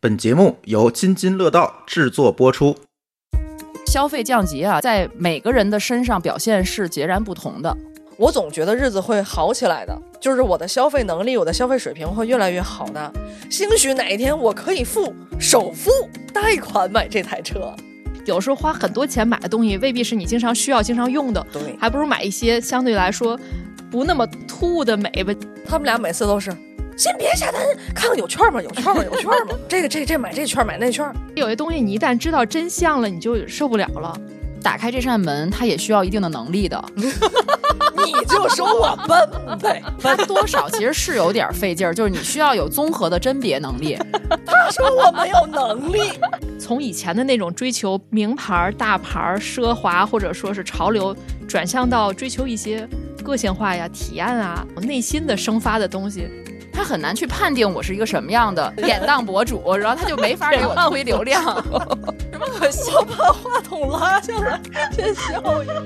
本节目由津津乐道制作播出。 消费降级啊，在每个人的身上表现是截然不同的。 我总觉得日子会好起来的，就是我的消费能力，我的消费水平会越来越好的。兴许哪一天我可以首付贷款买这台车。 有时候花很多钱买的东西未必是你经常需要经常用的， 对， 还不如买一些相对来说不那么突兀的美吧。 他们俩每次都是先别下单，看看有券吗？有券吗？有券吗？这买这券买那券。 有些东西你一旦知道真相了，你就受不了了。 打开这扇门，它也需要一定的能力的。 你就说我笨呗， 它多少其实是有点费劲儿，就是你需要有综合的甄别能力。 他说我没有能力。 从以前的那种追求名牌、大牌、奢华或者说是潮流，转向到追求一些个性化呀、体验啊、内心的生发的东西。 他很难去判定我是一个什么样的典当博主，然后他就没法给我推流量。什么可笑？ 我把话筒拉下来，先笑一下。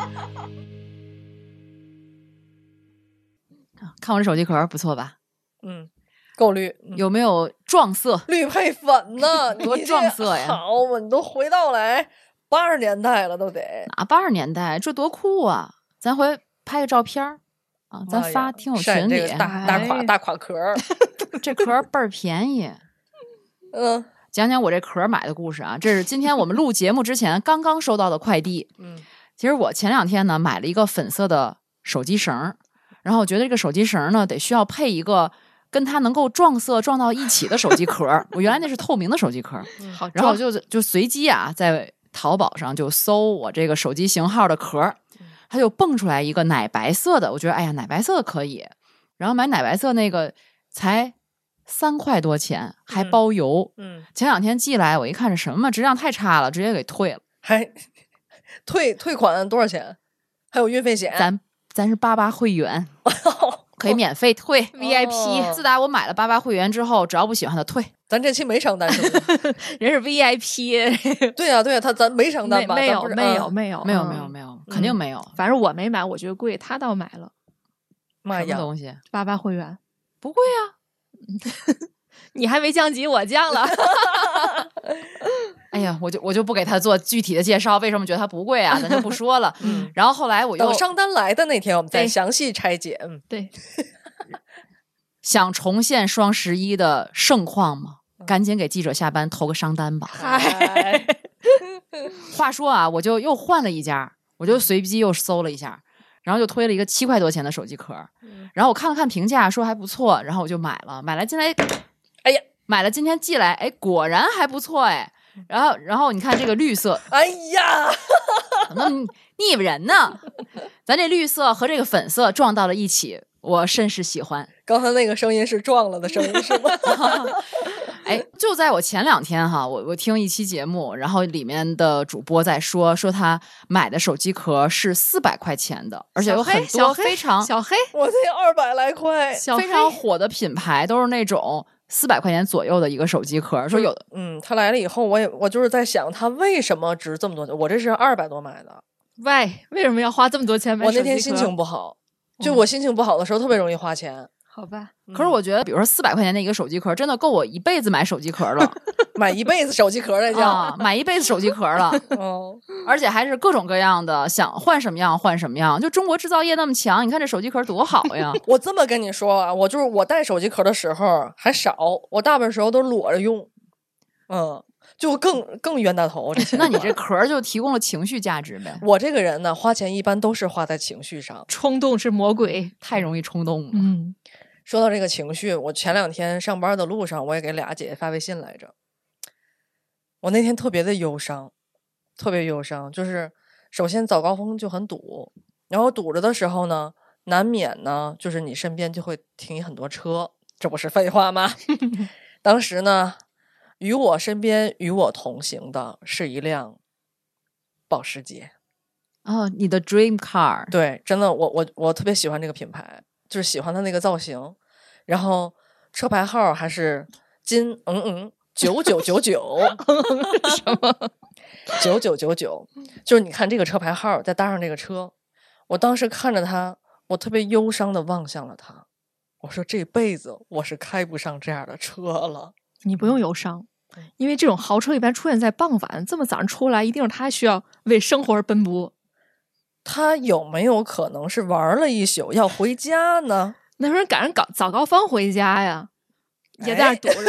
看我这手机壳不错吧？ 够绿。 有没有撞色？ 绿配粉呢？ 多撞色呀！ 好嘛，你都回到来80年代了，都得哪80年代？这多酷啊！咱回拍个照片啊，咱发听友群里。 大垮壳， 这壳倍儿便宜。讲讲我这壳买的故事啊。这是今天我们录节目之前刚刚收到的快递。其实我前2天呢买了一个粉色的手机绳，然后我觉得这个手机绳呢得需要配一个跟它能够撞色撞到一起的手机壳。我原来那是透明的手机壳，然后就随机啊在淘宝上就搜我这个手机型号的壳。它就蹦出来一个奶白色的，我觉得哎呀奶白色的可以，然后买奶白色那个才3块多钱，还包邮。前2天寄来，我一看这什么质量太差了，直接给退了。 还退款多少钱？还有运费险？ 咱是88会员，可以免费退 VIP。自打我买了88会员之后，只要不喜欢的退。 咱这期没上单是不是？ 人是 VIP。 对呀，咱没上单吧？ 没有， 肯定没有。 反正我没买，我觉得贵，他倒买了。 妈呀， 什么东西 ？88会员不贵啊。 你还没降级，我降了。 哎呀，我就不给他做具体的介绍，为什么觉得它不贵啊？咱就不说了。然后后来我又等上单来的那天，我们再详细拆解。 对。 想重现双11的盛况吗？赶紧给记者下班投个商单吧。话说啊，我就又换了一家，我就随机又搜了一下，然后就推了一个7块多钱的手机壳。然后我看了看评价，说还不错，然后我就买了进来。 哎呀， 买了今天寄来，哎，果然还不错哎。然后你看这个绿色， 哎呀， 怎么腻人呢？咱这绿色和这个粉色撞到了一起，我甚是喜欢。 刚才那个声音是撞了的声音是吗？ 哎，就在我前2天哈，我听一期节目，然后里面的主播在说他买的手机壳是400块钱的，而且有很多非常小黑， 我这200来块， 非常火的品牌都是那种400块钱左右的一个手机壳。说有的， 他来了以后，我就是在想，他为什么值这么多钱？我这是200多买的， 为什么要花这么多钱买手机壳？ 我那天心情不好，就我心情不好的时候特别容易花钱。 好吧， 可是我觉得，比如说400块钱的一个手机壳，真的够我一辈子买手机壳了。 买一辈子手机壳那叫买一辈子手机壳了。而且还是各种各样的，想换什么样换什么样。就中国制造业那么强，你看这手机壳多好呀！ 我这么跟你说啊，我带手机壳的时候还少，我大部分时候都裸着用。就更冤大头。 那你这壳就提供了情绪价值呗。 我这个人呢，花钱一般都是花在情绪上， 冲动是魔鬼， 太容易冲动了。 说到这个情绪，我前2天上班的路上，我也给俩姐姐发微信来着。我那天特别的忧伤，就是首先早高峰就很堵，然后堵着的时候呢，难免呢就是你身边就会停很多车，这不是废话吗？当时呢，与我身边与我同行的是一辆保时捷。 你的 dream car。 对，真的，我特别喜欢这个品牌，就是喜欢它那个造型，然后车牌号还是金9999什么9999，就是你看这个车牌号再搭上这个车，我当时看着它，我特别忧伤的望向了它，我说这辈子我是开不上这样的车了。 你不用忧伤， 因为这种豪车一般出现在傍晚，这么早上出来，一定是他需要为生活而奔波。 他有没有可能是玩了一宿要回家呢？ 那时候赶上早高峰回家呀，也在那堵着。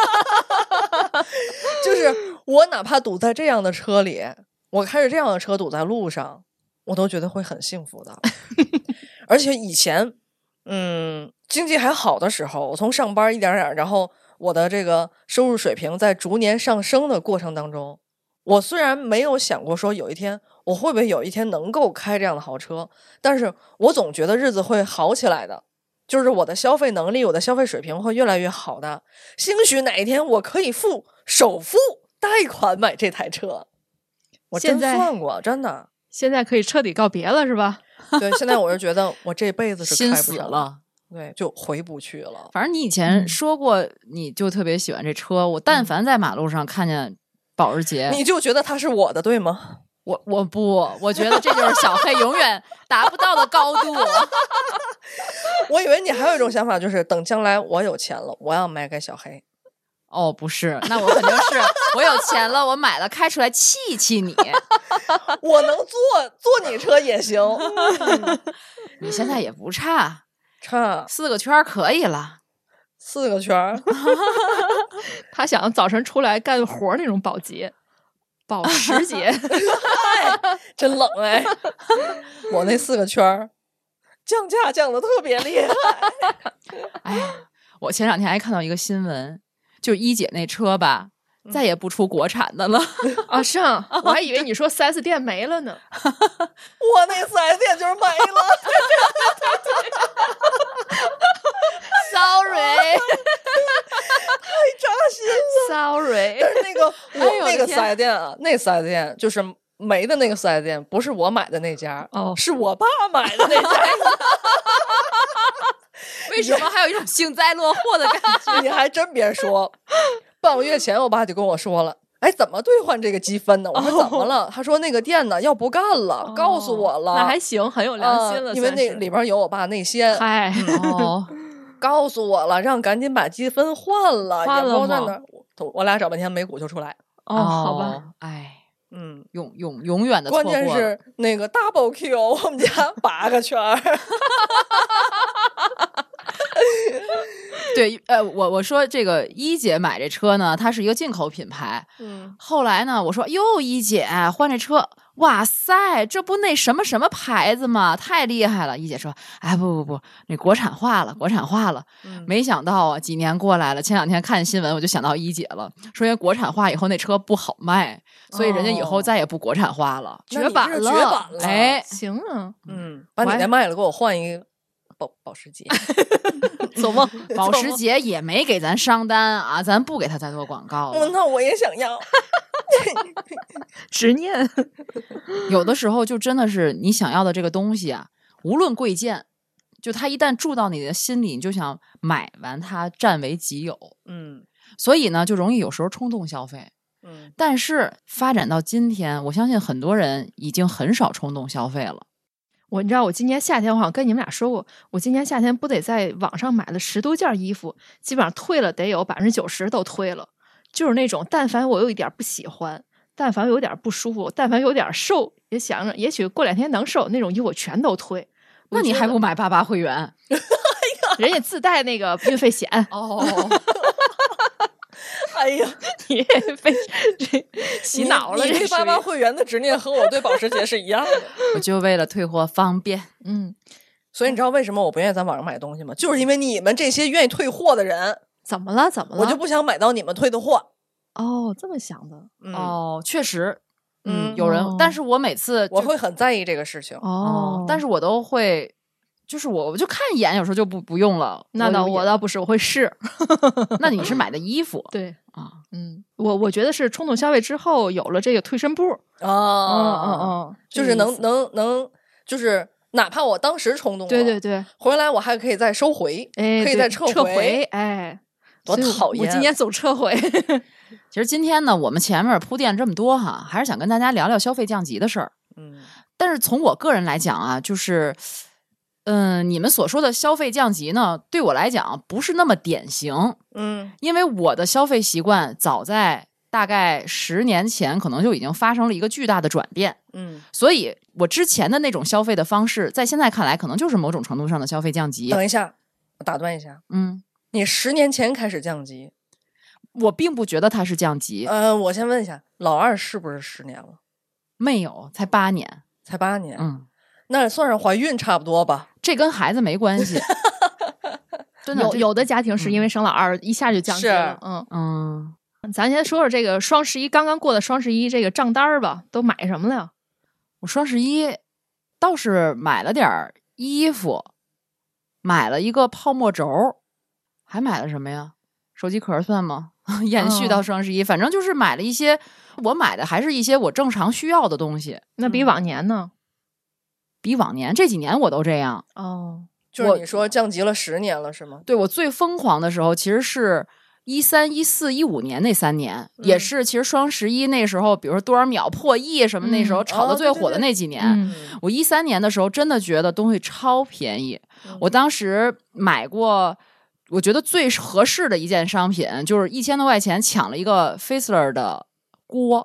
就是我哪怕堵在这样的车里，我开着这样的车堵在路上，我都觉得会很幸福的。而且以前经济还好的时候，我从上班一点点，然后我的这个收入水平在逐年上升的过程当中，我虽然没有想过说有一天我会不会有一天能够开这样的豪车，但是我总觉得日子会好起来的，就是我的消费能力，我的消费水平会越来越好的，兴许哪一天我可以首付贷款买这台车。我真算过，真的。 现在可以彻底告别了是吧？ 对，现在我是觉得我这辈子是开不上了， 对，就回不去了。 反正你以前说过，你就特别喜欢这车。我但凡在马路上看见保时捷， 你就觉得它是我的，对吗？ 我不，我觉得这就是小黑永远达不到的高度。 我以为你还有一种想法，就是等将来我有钱了，我要买给小黑。 哦，不是，那我肯定是我有钱了，我买了开出来气你。 我能坐你车也行。 你现在也不差4个圈可以了。 4个圈。 他想早晨出来干活那种保时捷。 真冷哎。我那4个圈降价降的特别厉害。 哎，我前2天还看到一个新闻，就一姐那车吧，再也不出国产的了。 啊，是啊，我还以为你说 4S 店没了呢。 我那 4S 店就是没了。 Sorry。 太扎心了。 Sorry。 但是我那个 4S 店啊，那 4S 店就是没的那个 4S 店，不是我买的那家，是我爸买的那家。 为什么还有一种幸灾乐祸的感觉？ 你还真别说，半个月前我爸就跟我说了，哎，怎么兑换这个积分呢？我说怎么了？他说那个店呢要不干了，告诉我了。 那还行，很有良心了。 因为那里边有我爸内线。 嗨， 告诉我了，让赶紧把积分换了。 换了吗？我俩找半天没鼓就出来。 好吧。 哎，永远的错过。 关键是那个 double Q， 我们家8个圈。 对，我说这个一姐买这车呢，它是一个进口品牌。后来呢，我说哟，一姐换这车，哇塞，这不那什么什么牌子吗？太厉害了！一姐说，哎，不，那国产化了。没想到啊，几年过来了，前2天看新闻，我就想到一姐了，说因为国产化以后那车不好卖，所以人家以后再也不国产化了， 绝版了。 哎， 行啊， 把你那卖了，给我换一个。保时捷。 走吗？ 保时捷也没给咱商单啊，咱不给他再做广告了。 那我也想要。 执念。 有的时候就真的是你想要的这个东西啊，无论贵贱，就它一旦住到你的心里，你就想买完它占为己有。所以呢，就容易有时候冲动消费。但是发展到今天，我相信很多人已经很少冲动消费了。 你知道我今年夏天，我好像跟你们俩说过，我今年夏天不得在网上买了10多件衣服，基本上退了得有90%都退了。就是那种但凡我有一点不喜欢，但凡有点不舒服，但凡有点瘦，也想着也许过2天能瘦那种衣服我全都退。 那你还不买88会员？ 人家自带那个运费险。 哎呀， 你也被洗脑了。 你对88会员的执念和我对保时捷是一样的。 我就为了退货方便。 所以你知道为什么我不愿意在网上买东西吗？就是因为你们这些愿意退货的人。 怎么了？ 我就不想买到你们退的货。 这么想的。 确实。有人，但是我每次我会很在意这个事情。 但是我都会。就是我就看一眼，有时候就不用了。 我倒不是，我会试。 那你是买的衣服？ 对啊，我觉得是冲动消费之后有了这个退身步。 就是能，就是哪怕我当时冲动了， 对， 回来我还可以再收回，可以再撤回。 哎， 多讨厌！ 我今年走撤回。 其实今天呢，我们前面铺垫这么多哈，还是想跟大家聊聊消费降级的事儿。但是从我个人来讲啊，就是。 你们所说的消费降级呢，对我来讲不是那么典型。因为我的消费习惯早在大概10年前可能就已经发生了一个巨大的转变。所以我之前的那种消费的方式，在现在看来可能就是某种程度上的消费降级。 等一下，我打断一下。你10年前开始降级？ 我并不觉得它是降级。 我先问一下，老二是不是10年了？ 没有，才8年。 才8年。那算上怀孕差不多吧？ 这跟孩子没关系。真的， 有的家庭是因为生老二一下就降级了。咱先说说这个双11刚刚过的双11这个账单吧，都买什么了呀？ 我双11倒是买了点衣服，买了一个泡沫轴，还买了什么呀？手机壳算吗？延续到双11，反正就是买了一些，我买的还是一些我正常需要的东西。 那比往年呢？ 比往年这几年我都这样。 就是你说降级了10年了是吗？ 对，我最疯狂的时候其实是13、14、15年那3年，也是其实双11那时候，比如说多少秒破亿什么，那时候炒得最火的那几年。我13年的时候真的觉得东西超便宜。我当时买过我觉得最合适的一件商品，就是1000多块钱抢了一个 Faisler 的锅。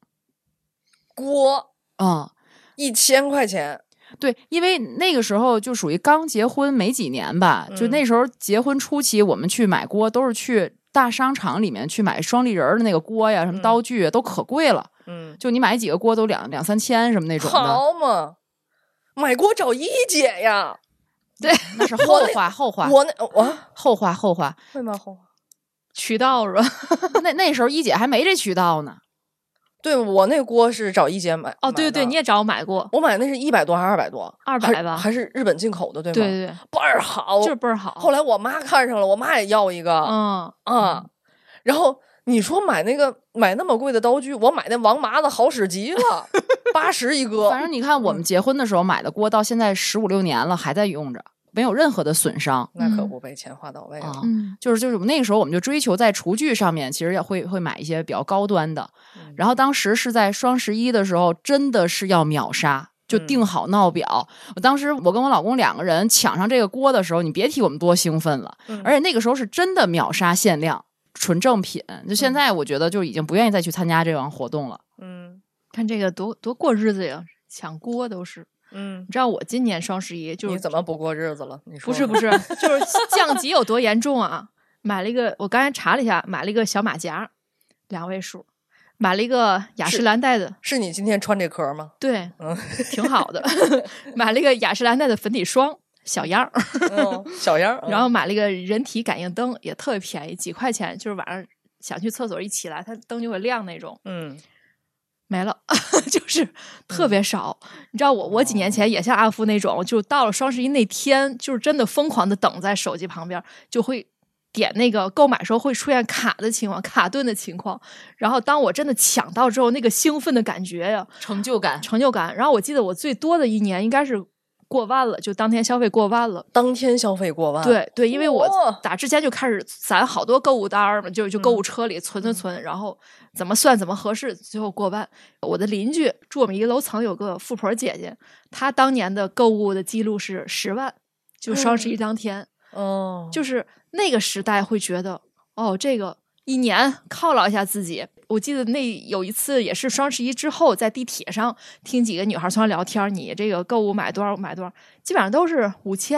1000块钱。 对，因为那个时候就属于刚结婚没几年吧，就那时候结婚初期，我们去买锅都是去大商场里面去买双立人的那个锅呀，什么刀具都可贵了。就你买几个锅都2、3千什么那种的。 好嘛，买锅找一姐呀。 对，那是后话。后话。 为嘛后话？ 渠道是吧？ 那时候一姐还没这渠道呢。 对，我那锅是找一姐买。 对对，你也找我买过。 我买那是100多还是200多 ？200吧， 还是日本进口的，对吗？ 对对对， 倍儿好， 就是倍儿好。 后来我妈看上了，我妈也要一个。然后你说买那么贵的刀具，我买那王麻子好使极了，80一个。 反正你看，我们结婚的时候买的锅，到现在15、16年了，还在用着。没有任何的损伤， 那可不被钱花到位了。 就是那个时候我们就追求在厨具上面，其实也会买一些比较高端的。然后当时是在双11的时候，真的是要秒杀，就定好闹表。当时我跟我老公2个人抢上这个锅的时候，你别提我们多兴奋了。而且那个时候是真的秒杀限量，纯正品。就现在我觉得就已经不愿意再去参加这样活动了。 看这个多过日子呀，抢锅都是。你知道我今年双11就是你怎么不过日子了？你说不是，就是降级有多严重啊？买了一个，我刚才查了一下，买了一个小马甲，2位数，买了一个雅诗兰黛的。 是你今天穿这壳吗？ 对，挺好的。买了一个雅诗兰黛的粉底霜，小样儿， 小样儿。 然后买了一个人体感应灯，也特别便宜，几块钱，就是晚上想去厕所一起来，它灯就会亮那种。没了，就是特别少。你知道我几年前也像阿夫那种，就到了双11那天，就是真的疯狂的等在手机旁边，就会点那个购买时候会出现卡的情况、卡顿的情况。然后当我真的抢到之后，那个兴奋的感觉呀， 成就感。 然后我记得我最多的一年应该是过万了，就当天消费过万了。 当天消费过万？ 对对，因为我打之前就开始攒好多购物单嘛，就购物车里存，然后怎么算怎么合适，最后过万。我的邻居住我们一个楼层有个富婆姐姐，她当年的购物的记录是10万，就双11当天。就是那个时代会觉得这个一年犒劳一下自己。我记得有一次也是双11之后，在地铁上听几个女孩从那聊天，你这个购物买多少，基本上都是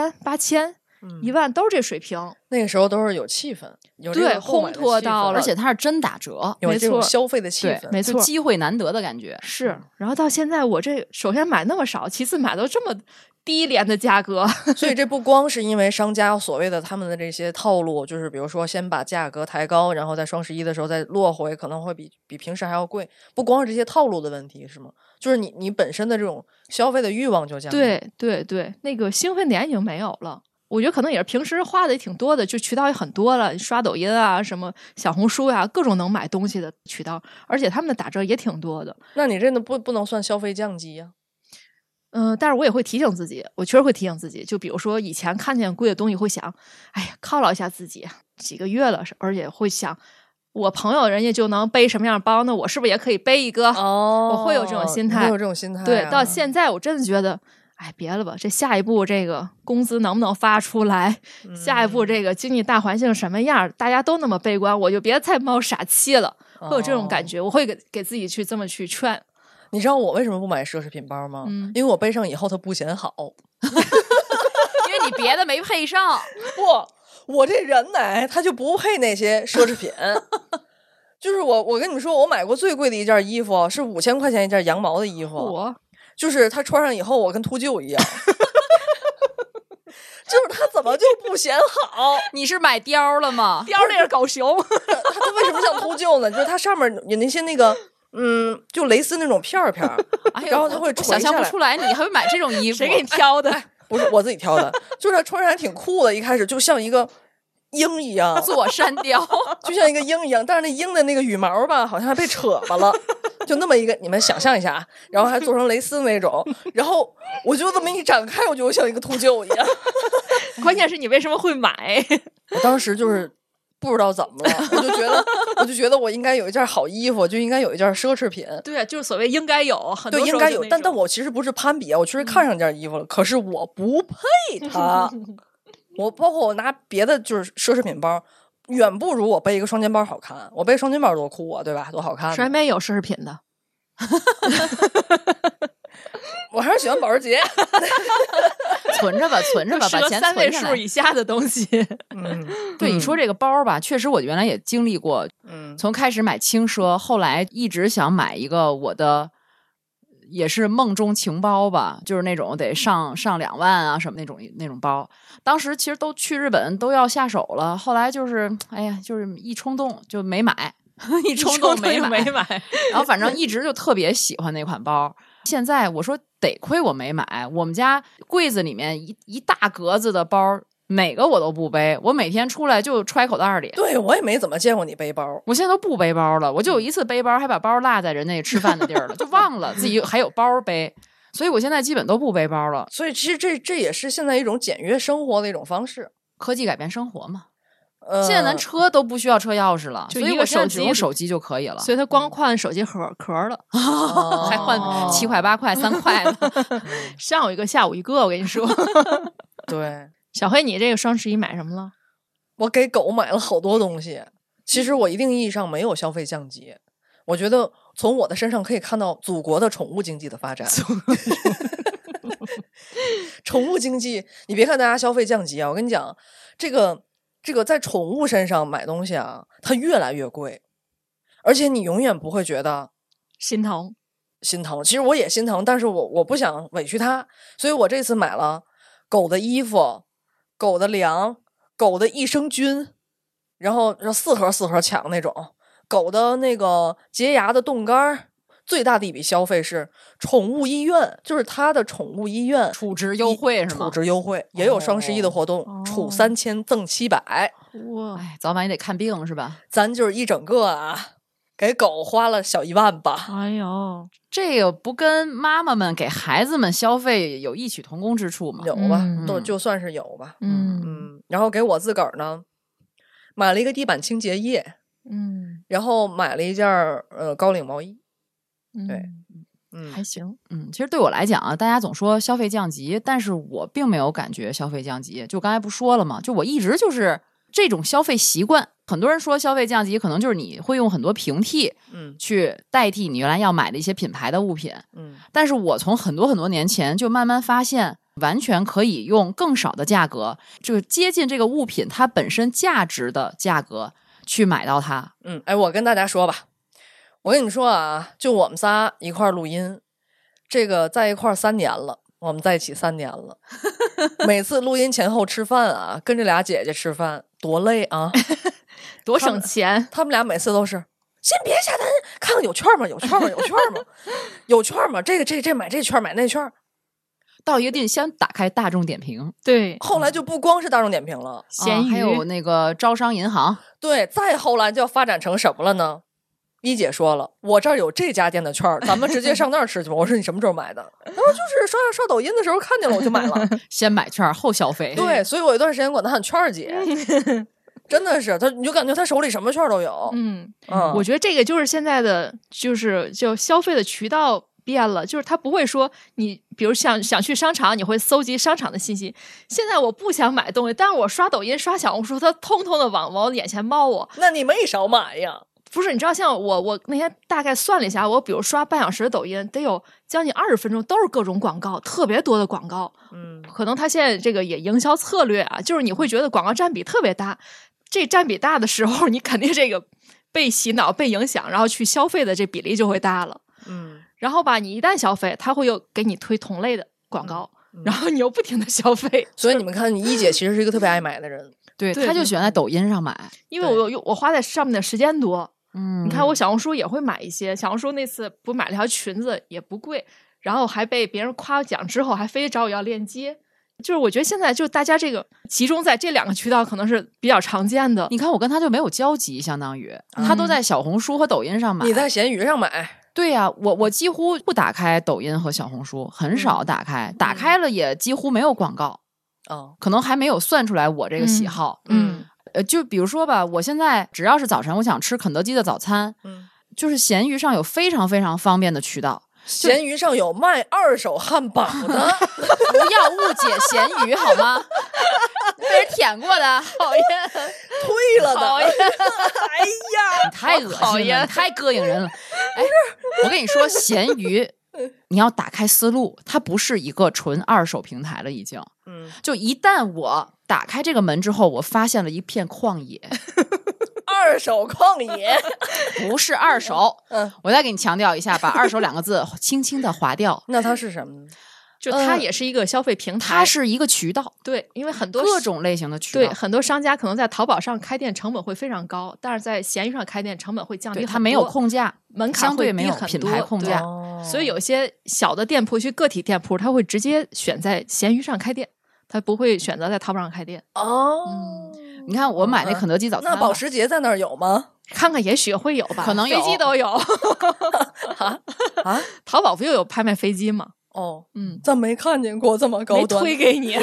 5000、8000、1万，都是这水平。 那个时候都是有气氛，有这对， 个烘托到了， 而且它是真打折， 有这种消费的气氛， 没错， 机会难得的感觉是。然后到现在，我这首先买那么少，其次买到这么低廉的价格， 所以这不光是因为商家所谓的他们的这些套路，就是比如说先把价格抬高，然后在双11的时候再落回，可能会比平时还要贵。不光是这些套路的问题，是吗？就是你本身的这种消费的欲望就降低。 对对对，那个兴奋点已经没有了。我觉得可能也是平时花的也挺多的，就渠道也很多了，刷抖音啊，什么小红书呀，各种能买东西的渠道，而且他们的打折也挺多的。 那你真的不能算消费降级呀？ 但是我也会提醒自己，我确实会提醒自己，就比如说以前看见贵的东西会想，哎呀，犒劳一下自己，几个月了，而且会想，我朋友人家就能背什么样的包，那我是不是也可以背一个？我会有这种心态， 会有这种心态。 对，到现在我真的觉得， 哎，别了吧，这下一步这个工资能不能发出来？下一步这个经济大环境什么样？大家都那么悲观，我就别再冒傻气了，会有这种感觉。我会给自己去这么去劝。 你知道我为什么不买奢侈品包吗？因为我背上以后它不显好。 因为你别的没配上。 不，我这人呢，他就不配那些奢侈品。就是我跟你们说，我买过最贵的一件衣服是5000块钱一件羊毛的衣服。就是他穿上以后，我跟秃鹫一样。就是他怎么就不显好？ 你是买貂了吗？ 貂那是狗熊。 他为什么像秃鹫呢？就是它上面有那些那个就蕾丝那种片儿，然后它会垂下来。 想象不出来你还会买这种衣服， 谁给你挑的？ 不是我自己挑的，就是它穿上还挺酷的。一开始就像一个鹰一样， 座山雕， 就像一个鹰一样，但是那鹰的那个羽毛吧，好像还被扯巴了。就那么一个，你们想象一下，然后还做成蕾丝那种，然后我就这么一展开，我就像一个秃鹫一样。 关键是你为什么会买？ 我当时就是不知道怎么了，我就觉得我应该有一件好衣服，就应该有一件奢侈品。 对，就是所谓应该有，很多对，应该有。但我其实不是攀比啊，我确实看上这件衣服了，可是我不配它。我包括我拿别的就是奢侈品包。远不如我背一个双肩包好看，我背双肩包多酷啊，对吧？多好看！ 身边有奢侈品的， 我还是喜欢保时捷。 存着吧，把钱 3位存数以下的东西。 对，你说这个包吧，确实我原来也经历过。从开始买轻奢，后来一直想买一个我的。也是梦中情包吧，就是那种得上2万啊什么那种包。当时其实都去日本都要下手了，后来就是哎呀，就是一冲动就没买，一冲动没买。然后反正一直就特别喜欢那款包。现在我说得亏我没买，我们家柜子里面一大格子的包。哪个我都不背，我每天出来就揣口袋里。 对，我也没怎么见过你背包， 我现在都不背包了。我就有一次背包，还把包落在人家吃饭的地儿了，就忘了自己还有包背，所以我现在基本都不背包了。 所以其实这也是现在一种简约生活的一种方式， 科技改变生活嘛。现在咱车都不需要车钥匙了， 就一个手机， 用手机就可以了。 所以它光换手机壳了， 还换7块8块3块的， 上午一个下午一个，我跟你说。 对。 小黑，你这个双11买什么了？ 我给狗买了好多东西。其实我一定意义上没有消费降级，我觉得从我的身上可以看到祖国的宠物经济的发展。宠物经济，你别看大家消费降级啊，我跟你讲，这个在宠物身上买东西啊，它越来越贵，而且你永远不会觉得心疼。 其实我也心疼，但是我不想委屈它，所以我这次买了狗的衣服。狗的粮，狗的益生菌，然后4盒抢那种，狗的那个洁牙的冻干。最大的一笔消费是宠物医院，就是它的宠物医院储值优惠是吗？ 储值优惠也有双11的活动，储3000赠700。 哇，哎，早晚也得看病是吧？ 咱就是一整个啊，给狗花了小1万吧。 哎呦， 这个不跟妈妈们给孩子们消费有异曲同工之处吗？ 有吧，都就算是有吧。然后给我自个儿呢买了一个地板清洁液，然后买了一件高领毛衣。对， 还行。 其实对我来讲啊，大家总说消费降级，但是我并没有感觉消费降级。就刚才不说了吗？就我一直就是这种消费习惯。很多人说消费降级，可能就是你会用很多平替，去代替你原来要买的一些品牌的物品，但是我从很多年前就慢慢发现，完全可以用更少的价格，这个接近这个物品它本身价值的价格去买到它。 哎，我跟大家说吧，我跟你说啊，就我们仨一块录音，这个在一块3年了。我们在一起3年了，每次录音前后吃饭啊，跟这俩姐姐吃饭多累啊， 多省钱。 他们俩每次都是先别下单，看看有券吗？有券吗？有券吗？有券吗？这买这券买那券。 到一个地先打开大众点评， 对， 后来就不光是大众点评了， 闲鱼还有那个招商银行。 对，再后来就要发展成什么了呢？一姐说了，我这儿有这家店的券，咱们直接上那儿吃去吧。我说你什么时候买的？他说就是刷抖音的时候看见了，我就买了。 先买券后消费。 对，所以我有一段时间管他喊券姐。真的是他，你就感觉他手里什么券都有。 我觉得这个就是现在的就消费的渠道变了，就是他不会说你比如想去商场，你会搜集商场的信息。现在我不想买东西，但是我刷抖音刷小红书，它通通的往我眼前冒啊。 那你没少买呀？ 不是，你知道像我那天大概算了一下，我比如刷半小时的抖音，得有将近20分钟都是各种广告，特别多的广告。可能他现在这个也营销策略啊，就是你会觉得广告占比特别大，这占比大的时候，你肯定这个被洗脑、被影响，然后去消费的这比例就会大了。然后吧，你一旦消费，他会又给你推同类的广告，然后你又不停的消费。 所以你们看，你一姐其实是一个特别爱买的人。 对，他就喜欢在抖音上买， 因为我花在上面的时间多。你看我小红书也会买一些，小红书那次不买了条裙子也不贵，然后还被别人夸奖之后还非找我要链接。就是我觉得现在就大家这个集中在这2个渠道可能是比较常见的。 你看我跟他就没有交集，相当于他都在小红书和抖音上买， 你在闲鱼上买。 对呀，我几乎不打开抖音和小红书，很少打开，打开了也几乎没有广告。可能还没有算出来我这个喜好。就比如说吧，我现在只要是早晨我想吃肯德基的早餐，就是闲鱼上有非常非常方便的渠道。 闲鱼上有卖2手汉堡的， 不要误解闲鱼好吗？被人舔过的， 讨厌， 退了的， 讨厌， 哎呀， 你太恶心了，你太膈应人了。哎，我跟你说，闲鱼你要打开思路，它不是一个纯2手平台了，已经。就一旦我打开这个门之后，我发现了一片旷野。 2手旷野不是2手。我再给你强调一下，把2手2个字轻轻的划掉。 那它是什么呢？ 就它也是一个消费平台， 它是一个渠道。 对，因为很多各种类型的渠道， 对，很多商家可能在淘宝上开店成本会非常高，但是在闲鱼上开店成本会降低很多， 它没有控价， 门槛相对没有品牌控价， 所以有些小的店铺，去个体店铺，他会直接选在闲鱼上开店，他不会选择在淘宝上开店。 你看我买那肯德基早餐， 那保时捷在那儿有吗？ 看看也许会有吧， 可能有， 飞机都有。淘宝不就有拍卖飞机吗？ 咱没看见过这么高端， 没推给你。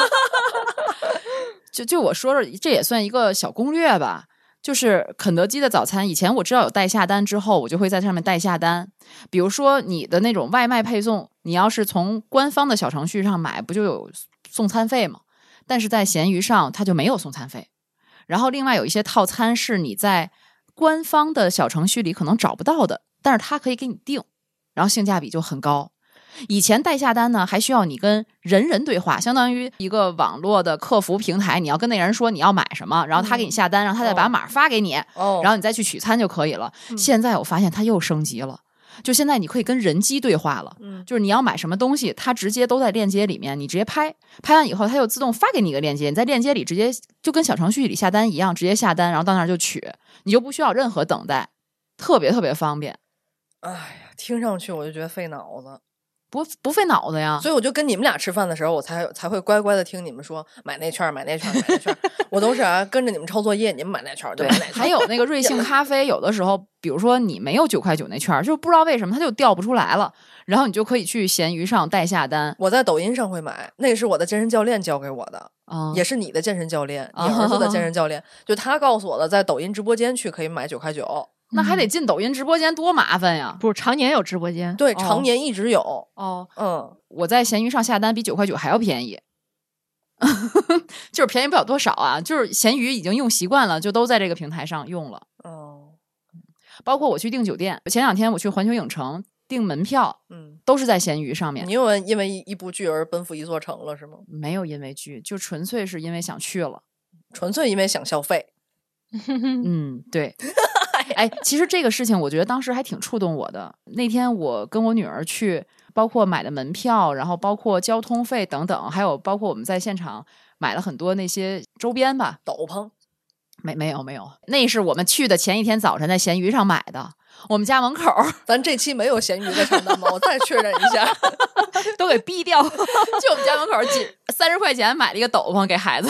就我说说，这也算一个小攻略吧。就是肯德基的早餐，以前我知道有代下单之后，我就会在上面代下单。比如说你的那种外卖配送，你要是从官方的小程序上买，不就有送餐费吗？但是在闲鱼上它就没有送餐费。然后另外有一些套餐是你在官方的小程序里可能找不到的，但是它可以给你定，然后性价比就很高。以前代下单呢，还需要你跟人对话，相当于一个网络的客服平台，你要跟那人说你要买什么，然后他给你下单，然后他再把码发给你，然后你再去取餐就可以了。现在我发现它又升级了，就现在你可以跟人机对话了，就是你要买什么东西，它直接都在链接里面，你直接拍完以后，它就自动发给你一个链接，你在链接里直接就跟小程序里下单一样，直接下单，然后到那儿就取，你就不需要任何等待，特别特别方便。 哎呀，听上去我就觉得费脑子。 不费脑子呀， 所以我就跟你们俩吃饭的时候，我才会乖乖的听你们说买那券买那券买那券，我都是跟着你们抄作业，你们买那券对， 还有那个瑞幸咖啡，有的时候比如说你没有9.9块那券，就不知道为什么它就调不出来了，然后你就可以去闲鱼上代下单。 我在抖音上会买，那个是我的健身教练教给我的，也是你的健身教练，你儿子的健身教练，就他告诉我的，在抖音直播间去可以买9.9块。 那还得进抖音直播间，多麻烦呀！ 不是常年有直播间， 对，常年一直有。 我在闲鱼上下单比9.9块还要便宜，就是便宜不了多少啊！就是闲鱼已经用习惯了，就都在这个平台上用了。包括我去订酒店，前2天我去环球影城订门票，都是在闲鱼上面。 你有因为一部剧而奔赴一座城了是吗？ 没有因为剧，就纯粹是因为想去了， 纯粹因为想消费。 对。哎，其实这个事情我觉得当时还挺触动我的。那天我跟我女儿去，包括买的门票，然后包括交通费等等，还有包括我们在现场买了很多那些周边吧， 斗篷。 没有，那是我们去的前一天早晨在闲鱼上买的。我们家门口， 咱这期没有闲鱼的传单吗？我再确认一下， 都给逼掉。就我们家门口30块钱买了一个斗篷给孩子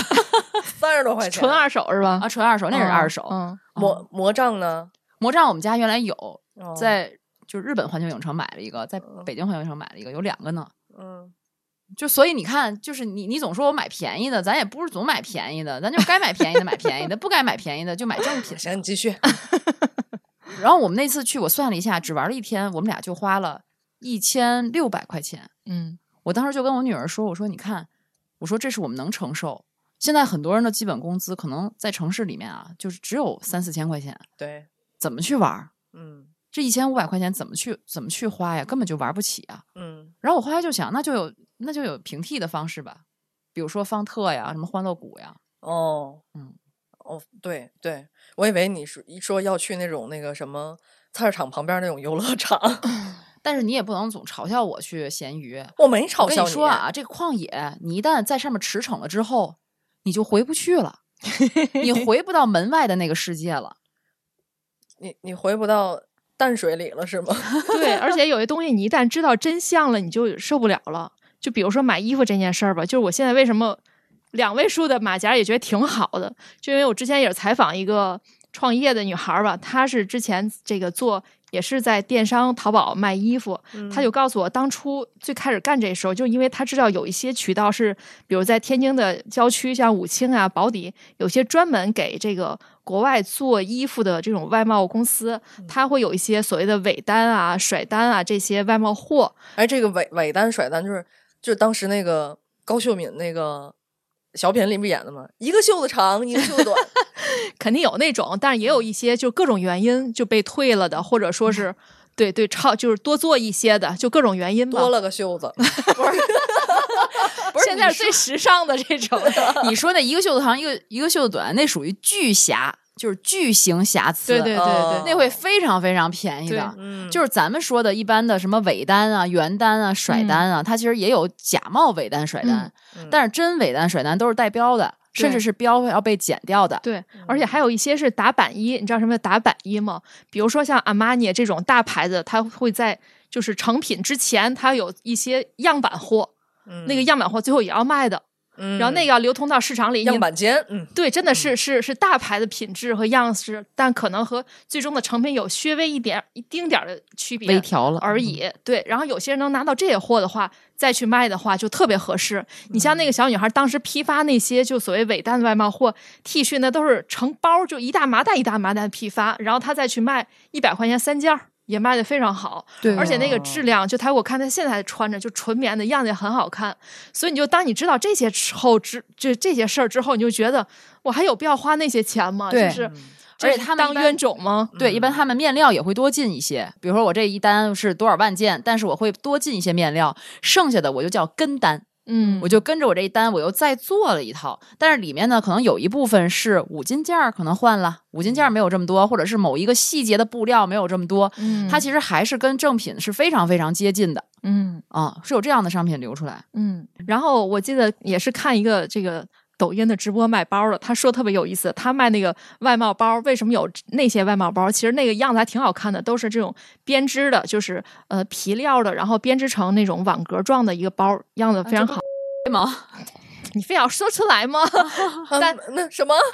，30多块钱， 纯2手是吧？ 纯2手，那是2手。 魔杖呢？ 魔杖我们家原来有，在就日本环球影城买了一个，在北京环球影城买了一个，有2个呢。就所以你看，就是你总说我买便宜的，咱也不是总买便宜的，咱就该买便宜的买便宜的，不该买便宜的就买正品。 行，你继续。 然后我们那次去，我算了一下，只玩了1天，我们俩就花了 1600块钱。我当时就跟我女儿说，我说你看，我说这是我们能承受。现在很多人的基本工资可能在城市里面啊，就是只有3-4千块钱。 对， 怎么去玩？这1500块钱怎么去花呀？根本就玩不起啊。然后我后来就想，那就有平替的方式吧，比如说方特呀，什么欢乐谷呀。 对对，我以为你说要去那个什么菜市场旁边那种游乐场。 但是你也不能总嘲笑我去咸鱼。 我没嘲笑你。 我跟你说啊，这个旷野你一旦在上面驰骋了之后，你就回不去了。你回不到门外的那个世界了。 你回不到淡水里了是吗？ 对，而且有些东西你一旦知道真相了，你就受不了了。就比如说买衣服这件事儿吧，就是我现在为什么2位数的马甲也觉得挺好的，就因为我之前也是采访一个创业的女孩吧，她是之前这个也是在电商淘宝卖衣服，她就告诉我，当初最开始干这时候，就因为她知道有一些渠道是，比如在天津的郊区，像武清啊、宝坻，有些专门给这个国外做衣服的这种外贸公司，它会有一些所谓的尾单啊、甩单啊这些外贸货。 哎，这个尾单甩单就是当时那个高秀敏那个小品里面演的嘛，一个袖子长，一个袖子短。 肯定有那种，但是也有一些就各种原因就被退了的，或者说是对就是多做一些的，就各种原因吧。 多了个袖子。不是现在是最时尚的这种。 你说那一个袖子长一个袖子短，那属于巨瑕，就是巨型瑕疵。 对， 那会非常非常便宜的。就是咱们说的一般的什么尾单啊、原单啊、甩单啊，它其实也有假冒尾单甩单，但是真尾单甩单都是带标的。甚至是标要被剪掉的。 对，而且还有一些是打版衣，你知道什么打版衣吗？比如说像阿玛尼这种大牌子，它会在就是成品之前，它有一些样板货，那个样板货最后也要卖的。然后那个要流通到市场里， 样板间， 对，真的是大牌的品质和样式，但可能和最终的成品有稍微一丁点的区别， 微调了而已。对，然后有些人能拿到这些货的话，再去卖的话就特别合适。你像那个小女孩当时批发那些就所谓尾单的外贸货 T 恤，那都是成包，就一大麻袋一大麻袋批发，然后她再去卖100块钱3件。也卖得非常好， 对， 而且那个质量，就我看他现在穿着就纯棉的样子也很好看，所以你就当你知道这些这些事儿之后，你就觉得我还有必要花那些钱吗？ 对， 就是而且他们当冤种吗？ 对，一般他们面料也会多进一些，比如说我这一单是多少万件，但是我会多进一些面料，剩下的我就叫跟单。我就跟着我这一单，我又再做了一套，但是里面呢，可能有一部分是5金件可能换了，5金件没有这么多，或者是某一个细节的布料没有这么多，它其实还是跟正品是非常非常接近的，是有这样的商品流出来， 然后我记得也是看一个这个抖音的直播卖包的，他说特别有意思，他卖那个外贸包，为什么有那些外贸包？其实那个样子还挺好看的，都是这种编织的，就是皮料的，然后编织成那种网格状的一个包，样子非常好。 对吗？ 你非要说出来吗？ 但那什么？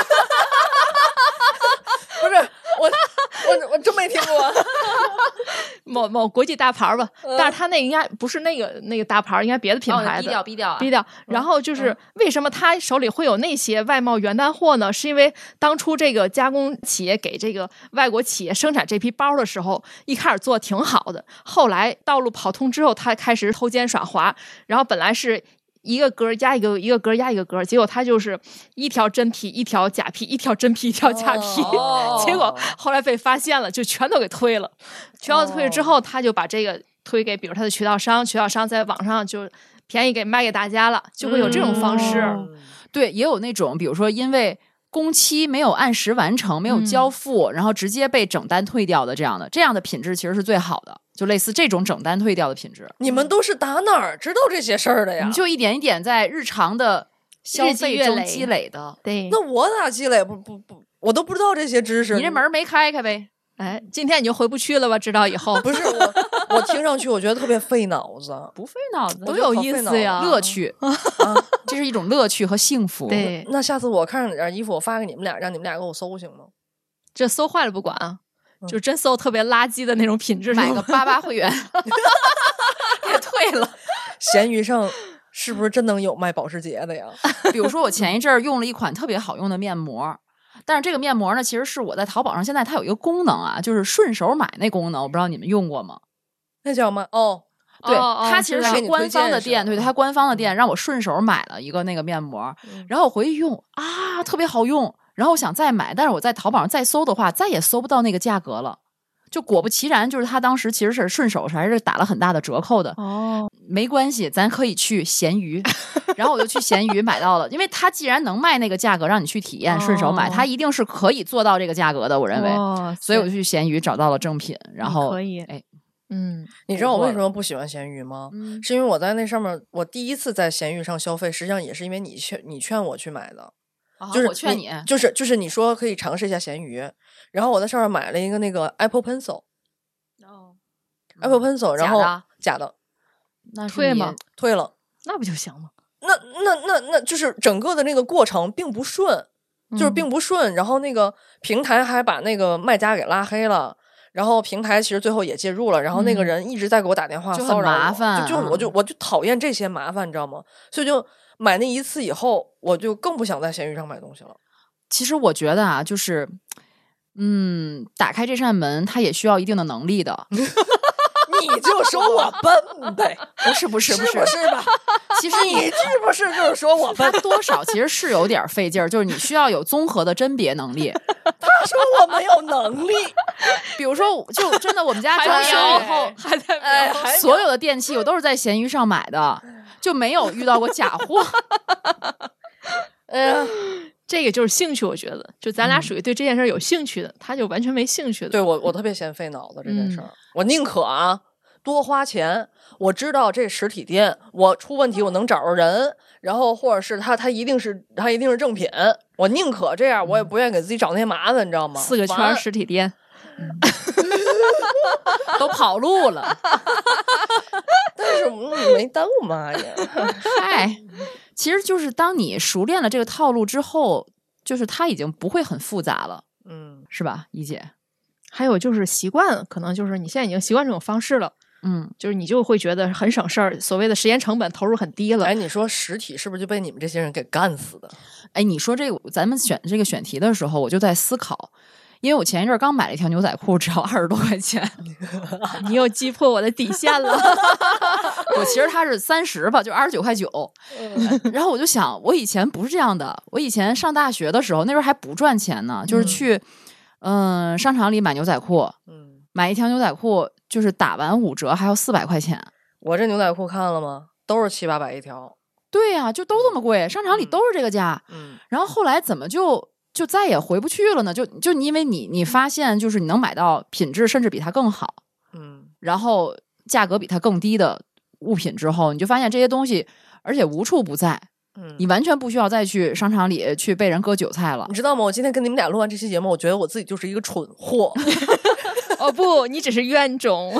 不是我真没听过。 某国际大牌吧，但是他那应该不是那个大牌，应该别的品牌的。 低调。 然后就是为什么他手里会有那些外贸原单货呢？是因为当初这个加工企业给这个外国企业生产这批包的时候，一开始做挺好的，后来道路跑通之后，他开始偷奸耍滑，然后本来是一个格压一个格压一个格，结果他就是一条真皮一条假皮，一条真皮一条假皮，结果后来被发现了，就全都给退了。全都退了之后，他就把这个推给比如他的渠道商在网上就便宜给卖给大家了，就会有这种方式。 对，也有那种比如说因为工期没有按时完成，没有交付，然后直接被整单退掉的这样的品质其实是最好的，就类似这种整单退掉的品质。 你们都是打哪儿知道这些事儿的呀？ 你就一点一点在日常的消费中积累的。 对， 那我咋积累？不，我都不知道这些知识。 你这门没开呗。 哎，今天你就回不去了吧？知道以后不是我听上去我觉得特别费脑子， 不费脑子， 多有意思呀， 乐趣这是一种乐趣和幸福。 对， 那下次我看上哪件衣服，我发给你们俩，让你们俩给我搜行吗？ 这搜坏了不管啊，就真搜特别垃圾的那种品质， 买个88会员也退了。 闲鱼上是不是真能有卖保时捷的呀？ 比如说我前一阵用了一款特别好用的面膜。但是这个面膜呢，其实是我在淘宝上现在它有一个功能啊，就是顺手买那功能，我不知道你们用过吗？ 那叫吗？哦， 对，它其实是官方的店， 对， 它官方的店让我顺手买了一个那个面膜，然后我回去用啊，特别好用。然后我想再买，但是我在淘宝上再搜的话，再也搜不到那个价格了。就果不其然，就是他当时其实是顺手还是打了很大的折扣的。 哦， 没关系，咱可以去闲鱼。然后我就去闲鱼买到了，因为他既然能卖那个价格让你去体验，顺手买，他一定是可以做到这个价格的，我认为。所以我就去闲鱼找到了正品，然后可以， 哎。 你知道我为什么不喜欢闲鱼吗？是因为我在那上面，我第一次在闲鱼上消费，实际上也是因为你劝我去买的。就是我劝你， 就是你说可以尝试一下闲鱼，然后我在上面买了一个那个 Apple Pencil，Apple Pencil， 然后假的， 那退吗？ 退了， 那不就行吗？ 那就是整个的那个过程并不顺，就是并不顺，然后那个平台还把那个卖家给拉黑了。然后平台其实最后也介入了，然后那个人一直在给我打电话骚扰我， 麻烦， 我就讨厌这些麻烦，你知道吗？所以就买那一次以后，我就更不想在闲鱼上买东西了。 其实我觉得啊，就是打开这扇门，它也需要一定的能力的。 你就说我笨呗？ 不是吧？其实你是不是就是说我笨？ 它多少其实是有点费劲儿，就是你需要有综合的甄别能力。 他说我没有能力， 比如说，就真的我们家装修以后， 还在所有的电器我都是在闲鱼上买的，就没有遇到过假货。 这个就是兴趣，我觉得，就咱俩属于对这件事有兴趣的，他就完全没兴趣的。 对我特别嫌费脑子这件事儿，我宁可多花钱，我知道这实体店我出问题我能找着人，然后或者是他一定是正品，我宁可这样，我也不愿意给自己找那些麻烦，你知道吗 ？4个圈实体店都跑路了， 但是没耽误嘛呀。 嗨，其实就是当你熟练了这个套路之后，就是它已经不会很复杂了，是吧，一姐？ 还有就是习惯，可能就是你现在已经习惯这种方式了。就是你就会觉得很省事儿，所谓的时间成本投入很低了。 哎，你说实体是不是就被你们这些人给干死的？ 哎，你说这个，咱们选这个选题的时候，我就在思考，因为我前一阵刚买了一条牛仔裤，只要20多块钱。 你又击破我的底线了。 我其实它是30吧，就29.9块。然后我就想，我以前不是这样的，我以前上大学的时候，那时候还不赚钱呢，就是去商场里买牛仔裤，买一条牛仔裤。就是打完5折还要400块钱， 我这牛仔裤看了吗？都是700、800一条。 对呀，就都这么贵，商场里都是这个价。然后后来怎么就再也回不去了呢？就因为你发现，就是你能买到品质甚至比它更好，然后价格比它更低的物品之后，你就发现这些东西，而且无处不在。你完全不需要再去商场里去被人割韭菜了， 你知道吗？我今天跟你们俩录完这期节目，我觉得我自己就是一个蠢货。 哦不，你只是冤种。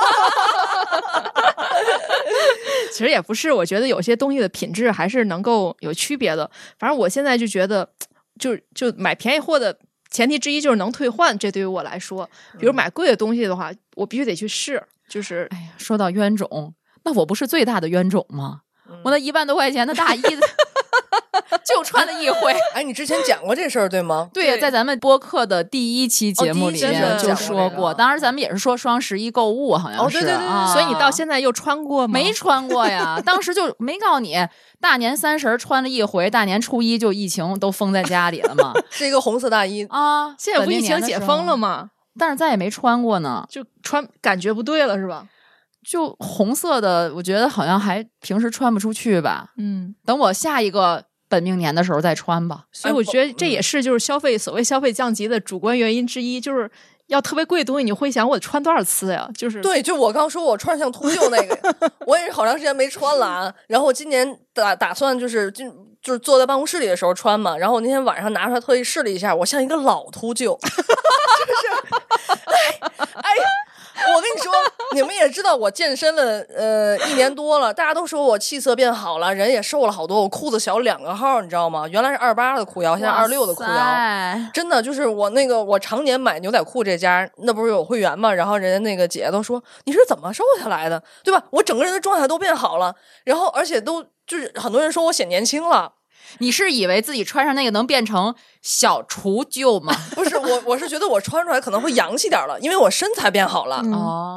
其实也不是，我觉得有些东西的品质还是能够有区别的。反正我现在就觉得，就买便宜货的前提之一就是能退换，这对于我来说，比如买贵的东西的话，我必须得去试。就是， 哎呀，说到冤种，那我不是最大的冤种吗？我那1万多块钱的大衣就穿了一回。 哎，你之前讲过这事儿对吗？ 对呀，在咱们播客的第1期节目里面就说过，当时咱们也是说双11购物，好像是。 对， 所以你到现在又穿过吗？ 没穿过呀，当时就没告诉你，大年30穿了一回，大年初1就疫情都封在家里了嘛。 是一个红色大衣啊， 现在不疫情解封了吗？ 但是再也没穿过呢， 就穿感觉不对了是吧？ 就红色的，我觉得好像还平时穿不出去吧。等我下一个本命年的时候再穿吧。 所以我觉得这也是就是所谓消费降级的主观原因之一，就是要特别贵的东西，你会想我穿多少次呀？就是对，就我刚说我穿像秃鹫那个，我也是好长时间没穿了啊。然后我今年打算就是坐在办公室里的时候穿嘛。然后我那天晚上拿出来特意试了一下，我像一个老秃鹫，就是哎。我跟你说，你们也知道我健身了1年多了，大家都说我气色变好了，人也瘦了好多，我裤子小2个号，你知道吗？原来是28的裤腰，现在26的裤腰，真的就是我常年买牛仔裤这家，那不是有会员嘛？然后人家那个姐都说你是怎么瘦下来的，对吧？我整个人的状态都变好了，然后而且都就是很多人说我显年轻了。 你是以为自己穿上那个能变成小雏鹫吗？ 不是，我是觉得我穿出来可能会洋气点了，因为我身材变好了。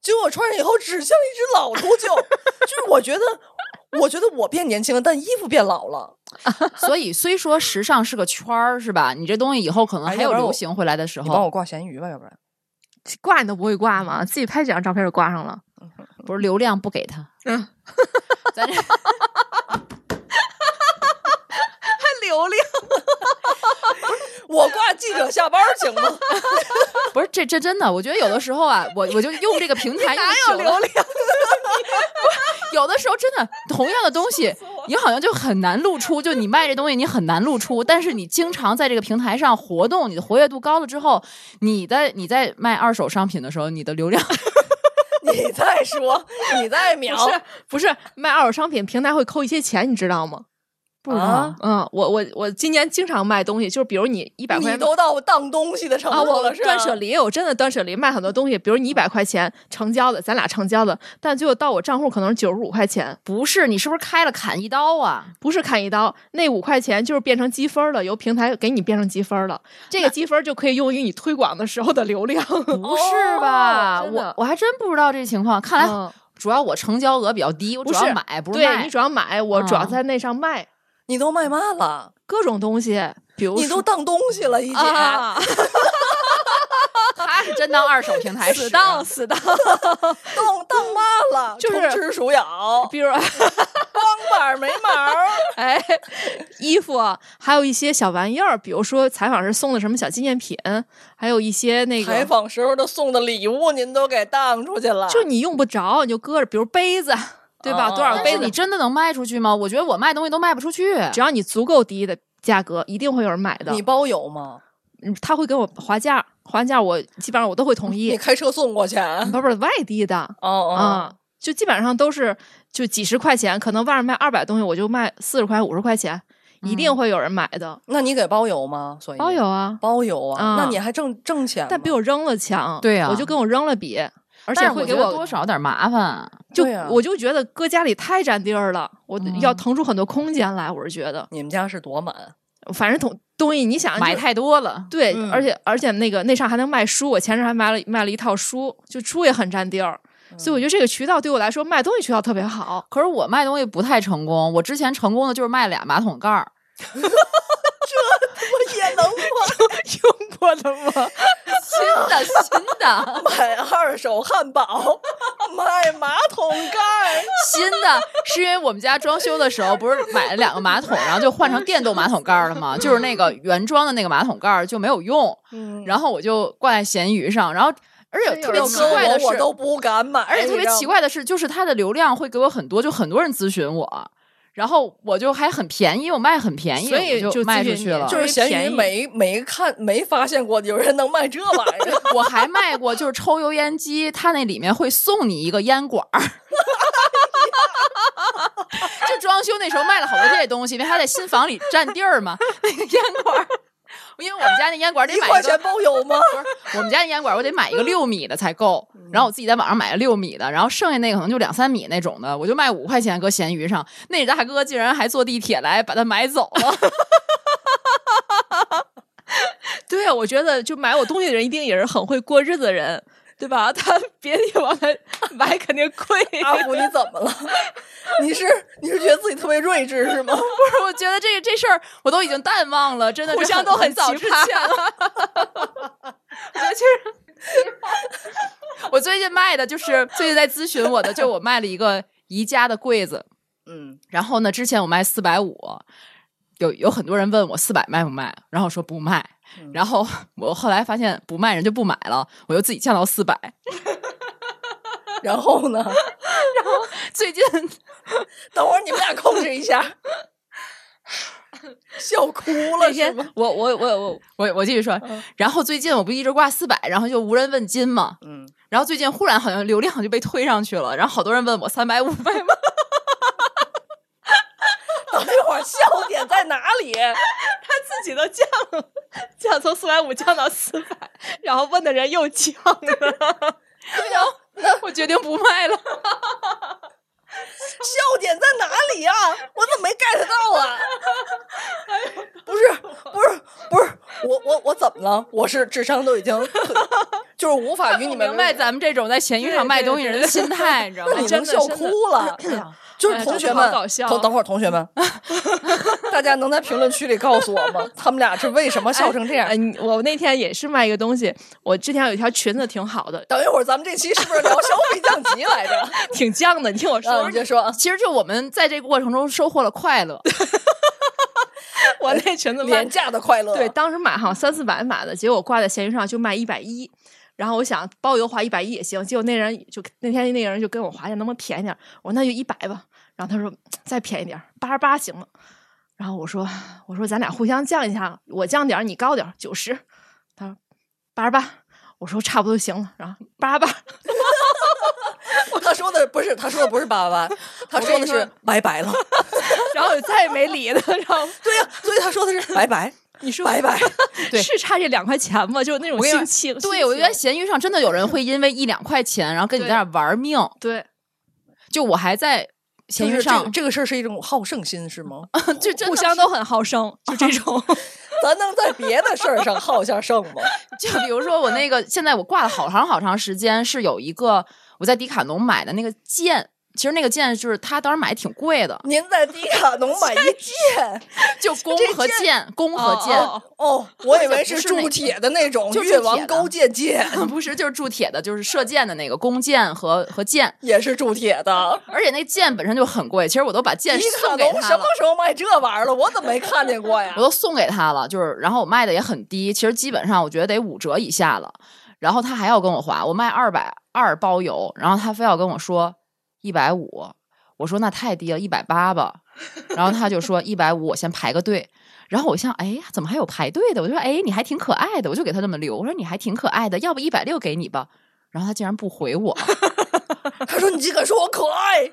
结果穿上以后只像一只老秃鹫。就是我觉得我变年轻了，但衣服变老了。 所以虽说时尚是个圈儿，是吧？你这东西以后可能还有流行回来的时候。 你帮我挂闲鱼吧，要不然挂你都不会挂吗？自己拍几张照片就挂上了。 不是流量不给他，咱这还流量。 我挂记者下班行吗？ 不是，这真的，我觉得有的时候啊，我就用这个平台哪有流量？ 有的时候真的同样的东西，你好像就很难露出，就你卖这东西你很难露出，但是你经常在这个平台上活动，你的活跃度高了之后，你在卖二手商品的时候，你的流量。 你再说，你再秒， 不是卖二手商品，平台会扣一些钱，你知道吗？ 不知道。 我今年经常卖东西，就是比如你100块， 你都到当东西的程度了，是吧？ 断舍离，我真的断舍离卖很多东西，比如你100块钱成交的，咱俩成交的，但最后到我账户可能是95块钱。 不是，你是不是开了砍一刀啊？ 不是砍一刀，那5块钱就是变成积分了，由平台给你变成积分了。这个积分就可以用于你推广的时候的流量。 不是吧？我还真不知道这情况，看来主要我成交额比较低，我主要买不是卖。 对，你主要买，我主要在那上卖。 你都卖嘛了？ 各种东西，比如你都当东西了，一姐。 他是真当二手平台死当当嘛了？ 就是虫吃鼠咬， 比如光板没毛。 哎，衣服还有一些小玩意儿，比如说采访时送的什么小纪念品，还有一些那个采访时候的送的礼物，您都给当出去了。 就你用不着，你就搁着，比如杯子。对吧？多少杯子你真的能卖出去吗？我觉得我卖东西都卖不出去。 只要你足够低的价格，一定会有人买的。 你包邮吗？ 他会给我划价我基本上我都会同意。 你开车送过去？ 不是外地的就基本上都是就几十块钱，可能外面卖200东西，我就卖40块50块钱，一定会有人买的。 那你给包邮吗？所以包邮啊， 包邮啊。那你还挣钱吗？ 但比我扔了强。 对啊， 我就跟我扔了比。而且会给我多少点麻烦， 我就觉得搁家里太占地儿了，我要腾出很多空间来。我是觉得你们家是多满， 反正东西你想买太多了， 对，而且那上还能卖书，我前阵还卖了一套书，就书也很占地儿，所以我觉得这个渠道对我来说卖东西渠道特别好。 可是我卖东西不太成功，我之前成功的就是卖2马桶盖儿。 这我也能吗？ 用过的吗？ 新的买二手汉堡，买马桶盖。 新的是因为我们家装修的时候不是买了2个马桶，然后就换成电动马桶盖了吗？就是那个原装的那个马桶盖就没有用，然后我就挂在闲鱼上，然后而且特别奇怪的是我都不敢买， 而且特别奇怪的是就是它的流量会给我很多，就很多人咨询我。然后我就还很便宜，我卖很便宜， 所以就卖出去了。 就是闲鱼没发现过有人能卖这玩意儿。 我还卖过，就是抽油烟机，它那里面会送你一个烟管儿。就装修那时候卖了好多这些东西，因为它在新房里占地儿嘛。那个烟管儿，因为我们家那烟管得买 1块钱包邮吗？ 不是，我们家那烟管我得买一个6米的才够。然后我自己在网上买了6米的，然后剩下那个可能就2-3米那种的，我就卖5块钱搁闲鱼上。那大哥竟然还坐地铁来把它买走了。 对啊，我觉得就买我东西的人一定也是很会过日子的人，对吧？他别的地方买肯定贵。 阿虎，你怎么了？你是觉得自己特别睿智是吗？不是，我觉得这事儿我都已经淡忘了，真的互相都很早之前了。我觉得其实我最近卖的就是最近在咨询我的，就我卖了一个宜家的柜子，然后呢，之前我卖450，有很多人问我400卖不卖，然后我说不卖，然后我后来发现不卖人就不买了，我就自己降到400。 然后呢？ 然后最近， 等会儿你们俩控制一下。笑哭了是吗？ 我继续说，然后最近我不一直挂400，然后就无人问津嘛，然后最近忽然好像流量就被推上去了，然后好多人问我350卖吗？ 等一会儿笑点在哪里？ 他自己都降从450降到400，然后问的人又降了。 对呀， 我决定不卖了。 笑点在哪里呀？我怎么没 get 到啊？不是，我怎么了？我是智商都已经就是无法与你们明白咱们这种在闲鱼上卖东西人的心态，你知道吗？ 你能笑哭了。就是同学们，等会儿，同学们，大家能在评论区里告诉我吗？他们俩是为什么笑成这样？ 我那天也是卖一个东西，我之前有一条裙子挺好的。 等一会儿，咱们这期是不是聊消费降级来着？ 挺降的，你听我说。 你就说， 其实就我们在这个过程中收获了快乐。 我那裙子廉价的快乐， 对，当时买好像300-400买的，结果挂在闲鱼上就卖110。然后我想包邮花110也行，结果那天那个人就跟我划价，能不能便宜点？我说那就100吧。然后他说再便宜点，88行吗？然后我说咱俩互相降一下，我降点你高点，90。他说88，我说差不多就行了。然后88， 他说的不是88，他说的是拜拜了。 然后再也没理他。然后对呀，所以他说的是拜拜。 你说拜拜， 对，是差这2块钱吗？就那种心情。 对，我觉得闲鱼上真的有人会因为1-2块钱，然后跟你在那玩命。 对， 就我还在闲鱼上， 这个事儿是一种好胜心是吗？ 就互相都很好胜，就这种。 咱能在别的事儿上好一下胜吗？ 就比如说我那个，现在我挂了好长时间，是有一个我在迪卡侬买的那个剑。其实那个剑就是他当时买挺贵的。 您在迪卡侬买一剑， 就弓和剑，弓和剑。 哦，我以为是铸铁的那种越王勾践剑， 不是，就是铸铁的，就是射箭的那个弓箭和剑也是铸铁的， 而且那剑本身就很贵。其实我都把剑送给他了。迪卡侬什么时候卖这玩意儿了？我怎么没看见过呀？ 我都送给他了，就是然后我卖的也很低，其实基本上我觉得得5折以下了。然后他还要跟我划，我卖220包邮，然后他非要跟我说150，我说那太低了，180吧。然后他就说150，我先排个队。然后我想，哎呀，怎么还有排队的？我就说，哎，你还挺可爱的，我就给他这么留。我说你还挺可爱的，要不160给你吧。然后他竟然不回我， 他说你竟敢说我可爱。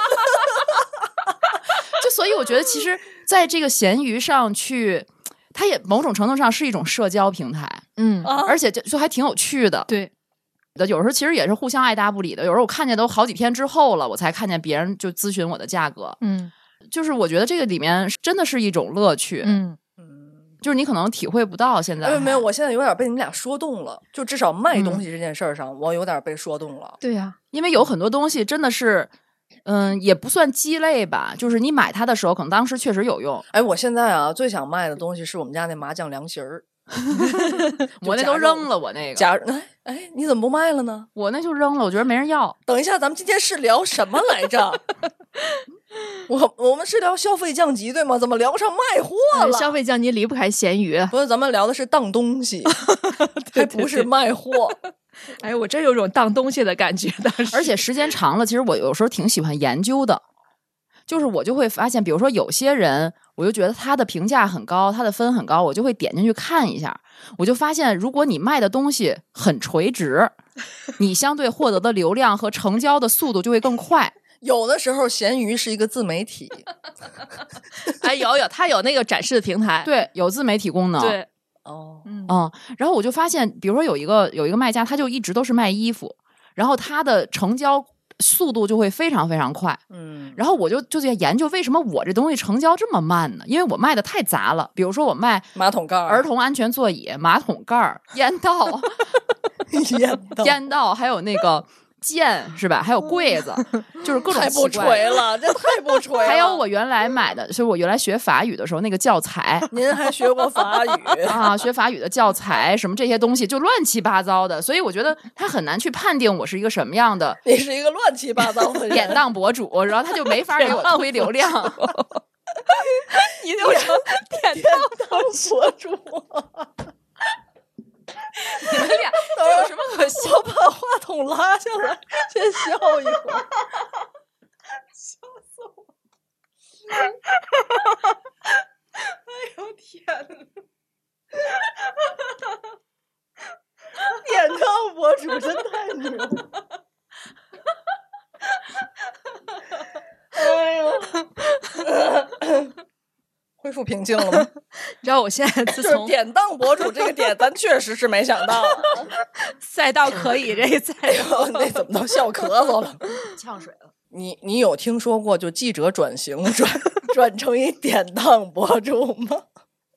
就所以我觉得，其实在这个闲鱼上去，它也某种程度上是一种社交平台，而且就还挺有趣的。 对。 有时候其实也是互相爱搭不理的，有时候我看见都好几天之后了，我才看见别人就咨询我的价格。就是我觉得这个里面真的是一种乐趣。就是你可能体会不到现在。 没有，我现在有点被你们俩说动了，就至少卖东西这件事儿上，我有点被说动了。 对呀， 因为有很多东西真的是也不算鸡肋吧，就是你买它的时候可能当时确实有用。 哎，我现在啊最想卖的东西是我们家那麻酱凉席儿。 我那都扔了，我那个哎，你怎么不卖了呢？ 我那就扔了，我觉得没人要。 等一下，咱们今天是聊什么来着？我们是聊消费降级对吗？怎么聊上卖货了？ 消费降级离不开闲鱼。 不是，咱们聊的是当东西，还不是卖货。 哎，我真有种当东西的感觉的。 而且时间长了，其实我有时候挺喜欢研究的。就是我就会发现，比如说有些人，我就觉得他的评价很高，他的分很高，我就会点进去看一下。我就发现，如果你卖的东西很垂直，你相对获得的流量和成交的速度就会更快。 有的时候，闲鱼是一个自媒体。 哎，有，它有那个展示的平台， 对，有自媒体功能。 对， 然后我就发现，比如说有一个卖家，他就一直都是卖衣服，然后他的成交速度就会非常非常快。然后我就在研究为什么我这东西成交这么慢呢？因为我卖的太杂了，比如说我卖马桶盖、 儿童安全座椅、马桶盖、烟道、烟道，还有那个剑是吧？还有柜子，就是各种太不锤了，这太不锤了。 还有我原来买的，就是我原来学法语的时候那个教材。 您还学过法语啊？学法语的教材什么这些东西就乱七八糟的，所以我觉得他很难去判定我是一个什么样的。 你是一个乱七八糟的人典当博主，然后他就没法给我推流量。 你就成典当博主。 你们俩都有什么可笑？ 我把话筒拉下来，先笑一会儿。笑死我！哎呦天哪！典当博主真太牛了！哎呦！恢复平静了吗？ 你知道我现在自从典当博主这个点，咱确实是没想到。 赛道可以，这个赛道那怎么都笑咳嗽了， 呛水了。 你有听说过就记者转型转成一典当博主吗？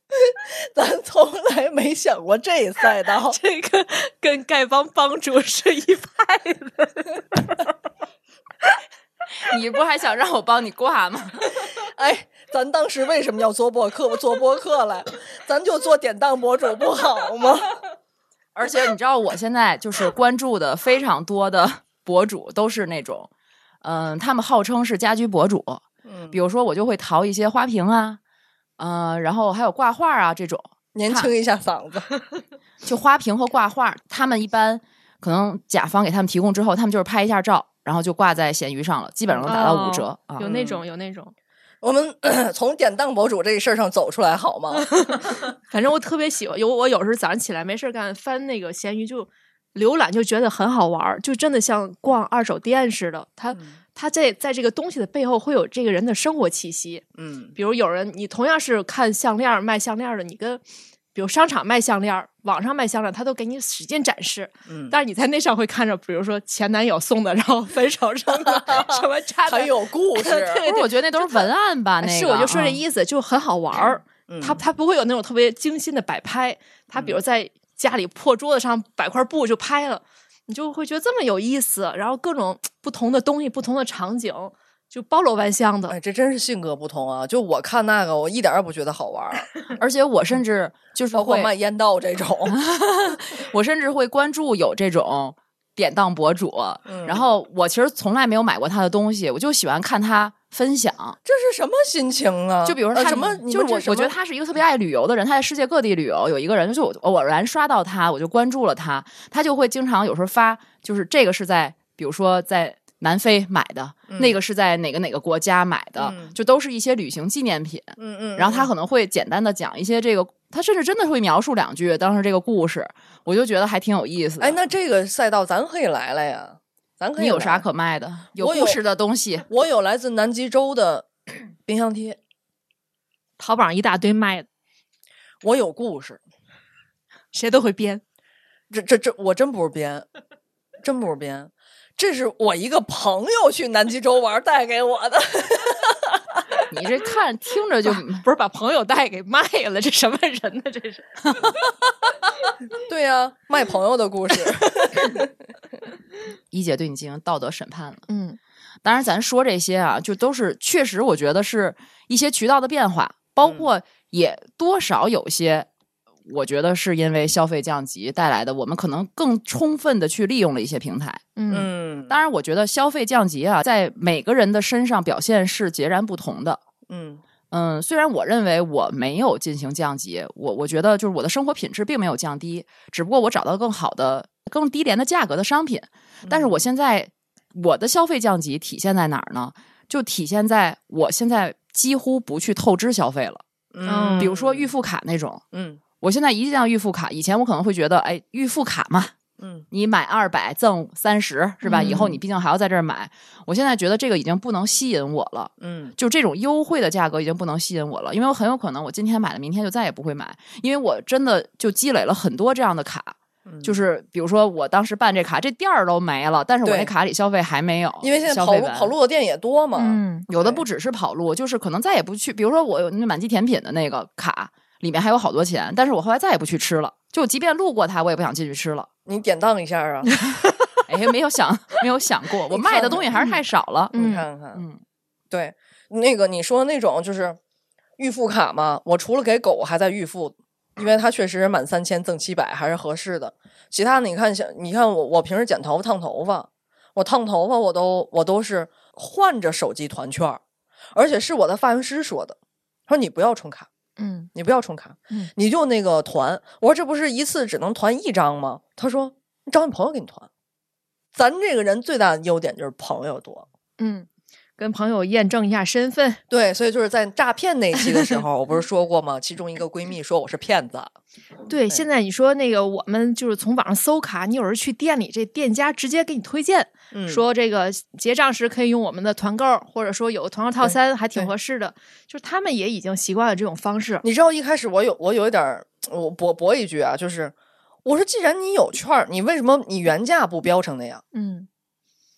咱从来没想过这赛道， 这个跟丐帮帮主是一派的。 你不还想让我帮你挂吗？ 哎，咱当时为什么要做播客？我做播客来，咱就做典当博主不好吗？ 而且你知道，我现在就是关注的非常多的博主都是那种，他们号称是家居博主，比如说我就会淘一些花瓶啊，然后还有挂画啊这种。 年轻一下嗓子， 就花瓶和挂画，他们一般可能甲方给他们提供之后，他们就是拍一下照，然后就挂在闲鱼上了，基本上能打到5折。 有那种，有那种。 我们从典当博主这事儿上走出来好吗？ 反正我特别喜欢，我有时候早上起来没事干，翻那个闲鱼就浏览，就觉得很好玩，就真的像逛二手店似的。他在这个东西的背后会有这个人的生活气息。比如有人你同样是看项链卖项链的，你跟比如商场卖项链，网上卖项链，他都给你使劲展示。但是你在那上会看着，比如说前男友送的，然后分手什么什么差的， 很有故事。 对，我觉得那都是文案吧，那个是我就说这意思，就很好玩。他不会有那种特别精心的摆拍，他比如在家里破桌子上摆块布就拍了，你就会觉得这么有意思，然后各种不同的东西、不同的场景，就包罗万象的。 哎，这真是性格不同啊！就我看那个，我一点也不觉得好玩， 而且我甚至就是包括卖烟道这种， 我甚至会关注有这种典当博主，然后我其实从来没有买过他的东西，我就喜欢看他分享。 这是什么心情啊？ 就比如说他什么， 就是我觉得他是一个特别爱旅游的人，他在世界各地旅游。有一个人就我偶然刷到他，我就关注了他，他就会经常有时候发，就是这个是在比如说在南非买的，那个是在哪个国家买的，就都是一些旅行纪念品。然后他可能会简单的讲一些这个，他甚至真的会描述2句当时这个故事，我就觉得还挺有意思的。 哎，那这个赛道咱可以来了呀，咱可以。 你有啥可卖的？有故事的东西。 我有来自南极洲的冰箱贴， 淘宝上一大堆卖的。 我有故事， 谁都会编。 这我真不是编，真不是编。这是我一个朋友去南极洲玩带给我的。 你这看听着就不是把朋友带给卖了，这什么人呢？这是。 对呀，卖朋友的故事。 一姐对你进行道德审判了。当然咱说这些啊，就都是确实我觉得是一些渠道的变化，包括也多少有些我觉得是因为消费降级带来的，我们可能更充分的去利用了一些平台。当然我觉得消费降级啊，在每个人的身上表现是截然不同的。虽然我认为我没有进行降级，我觉得就是我的生活品质并没有降低，只不过我找到更好的、更低廉的价格的商品。但是我现在我的消费降级体现在哪儿呢？就体现在我现在几乎不去透支消费了。比如说预付卡那种。我现在一定要预付卡，以前我可能会觉得，哎，预付卡嘛，你买200赠30是吧？以后你毕竟还要在这儿买。我现在觉得这个已经不能吸引我了。就这种优惠的价格已经不能吸引我了，因为我很有可能我今天买了，明天就再也不会买，因为我真的就积累了很多这样的卡。就是比如说我当时办这卡，这店儿都没了，但是我那卡里消费还没有， 因为现在跑路的店也多嘛。 有的不只是跑路，就是可能再也不去。比如说我有那满记甜品的那个卡，里面还有好多钱，但是我后来再也不去吃了，就即便路过它，我也不想进去吃了。 你典当一下啊？ 哎，没有想过，我卖的东西还是太少了。 你看看，对，那个你说那种就是预付卡嘛，我除了给狗还在预付。因为它确实满3000赠700还是合适的。其他的你看我平时剪头发烫头发，我烫头发我都是换着手机团券，而且是我的发型师说的，他说你不要充卡，你不要充卡，你就那个团。我说这不是一次只能团1张吗？他说你找你朋友给你团。咱这个人最大的优点就是朋友多。 跟朋友验证一下身份。 对，所以就是在诈骗那期的时候，我不是说过吗？其中一个闺蜜说我是骗子。 对，现在你说那个我们就是从网上搜卡，你有时去店里，这店家直接给你推荐，说这个结账时可以用我们的团购，或者说有个团购套餐还挺合适的，就是他们也已经习惯了这种方式。 你知道一开始我有一点，我驳一句啊，就是我说既然你有券，你为什么你原价不标成那样？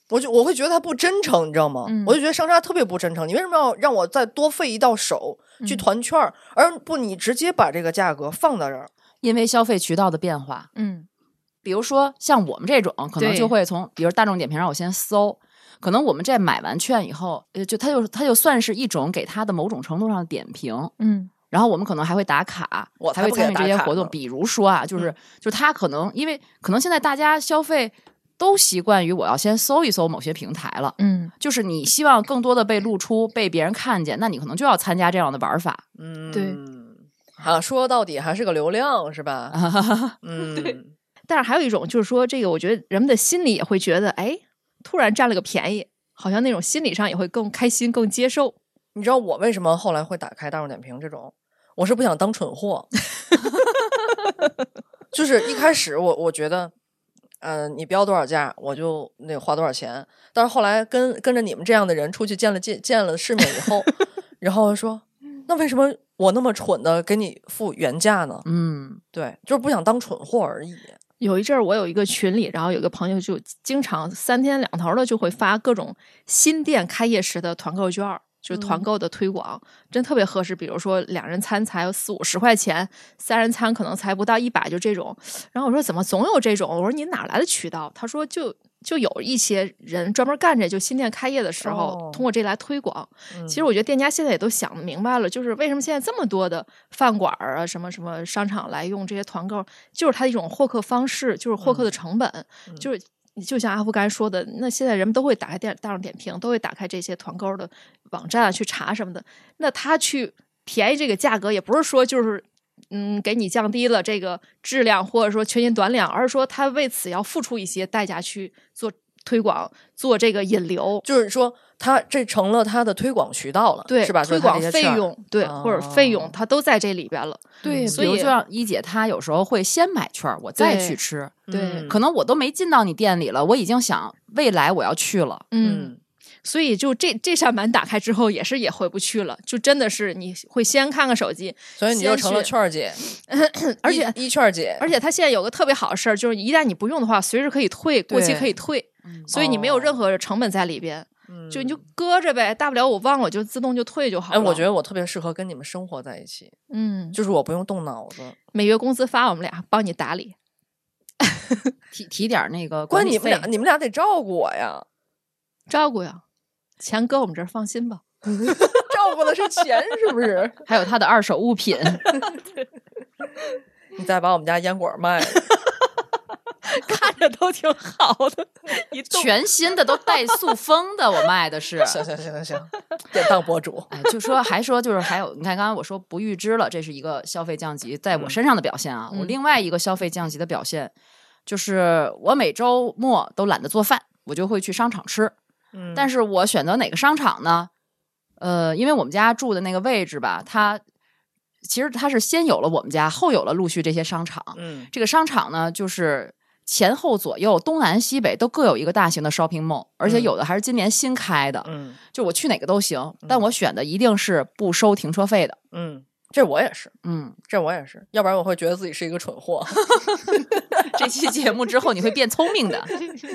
我会觉得他不真诚，你知道吗？我就觉得商家特别不真诚。你为什么要让我再多费一道手去团券，而不你直接把这个价格放在这儿？ 因为消费渠道的变化，比如说像我们这种，可能就会从比如大众点评让我先搜，可能我们这买完券以后，它就算是一种给他的某种程度上的点评，然后我们可能还会打卡，还会参与这些活动。比如说啊，就是他可能因为可能现在大家消费都习惯于我要先搜一搜某些平台了，就是你希望更多的被露出，被别人看见，那你可能就要参加这样的玩法， 对， 说到底还是个流量，是吧？ 对。但是还有一种就是说，这个我觉得人们的心里也会觉得，哎，突然占了个便宜，好像那种心理上也会更开心、更接受。 你知道我为什么后来会打开大众点评这种？我是不想当蠢货。就是一开始我觉得，你标多少价我就那个花多少钱。但是后来跟着你们这样的人出去见了世面以后，然后说，那为什么我那么蠢的给你付原价呢？对，就是不想当蠢货而已。 有一阵儿，我有一个群里，然后有个朋友就经常3天2头的就会发各种新店开业时的团购券，就是团购的推广，真特别合适。比如说2人餐才有40、50块钱，3人餐可能才不到100，就这种。然后我说怎么总有这种？我说你哪来的渠道？他说就有一些人专门干这，就新店开业的时候，通过这来推广。其实我觉得店家现在也都想明白了，就是为什么现在这么多的饭馆啊、什么什么商场来用这些团购，就是它一种获客方式，就是获客的成本，就是就像阿福刚才说的，那现在人们都会打开大众点评，都会打开这些团购的网站去查什么的。那他去便宜这个价格，也不是说就是给你降低了这个质量，或者说缺斤短两，而是说他为此要付出一些代价去做推广，做这个引流， 就是说他这成了他的推广渠道了， 对， 是吧？ 推广费用，对，或者费用，他都在这里边了。 对， 所以就像一姐，她有时候会先买券，我再去吃。 对， 可能我都没进到你店里了，我已经想未来我要去了。 所以就这扇门打开之后，也回不去了，就真的是你会先看看手机， 所以你就成了券姐， 而且券姐， 而且他现在有个特别好的事儿，就是一旦你不用的话，随时可以退，过期可以退，所以你没有任何成本在里边，就你就搁着呗，大不了我忘了就自动就退就好了。 我觉得我特别适合跟你们生活在一起，就是我不用动脑子， 每月工资发我们俩，帮你打理， 提点那个管理费，你们俩得照顾我呀， 照顾呀。钱搁我们这儿，放心吧。 照顾的是钱，是不是？ 还有他的2手物品。 你再把我们家烟果卖了， 看着都挺好的， 全新的都带塑封的，我卖的是。 行，典当博主。 还说就是还有，你看刚刚我说不预支了，这是一个消费降级在我身上的表现啊。我另外一个消费降级的表现，就是我每周末都懒得做饭，我就会去商场吃。但是我选择哪个商场呢？因为我们家住的那个位置吧，其实它是先有了我们家，后有了陆续这些商场。这个商场呢，就是前后左右、东南西北都各有一个大型的 shopping mall， 而且有的还是今年新开的。就我去哪个都行，但我选的一定是不收停车费的。 这我也是，这我也是，要不然我会觉得自己是一个蠢货。 这期节目之后，你会变聪明的。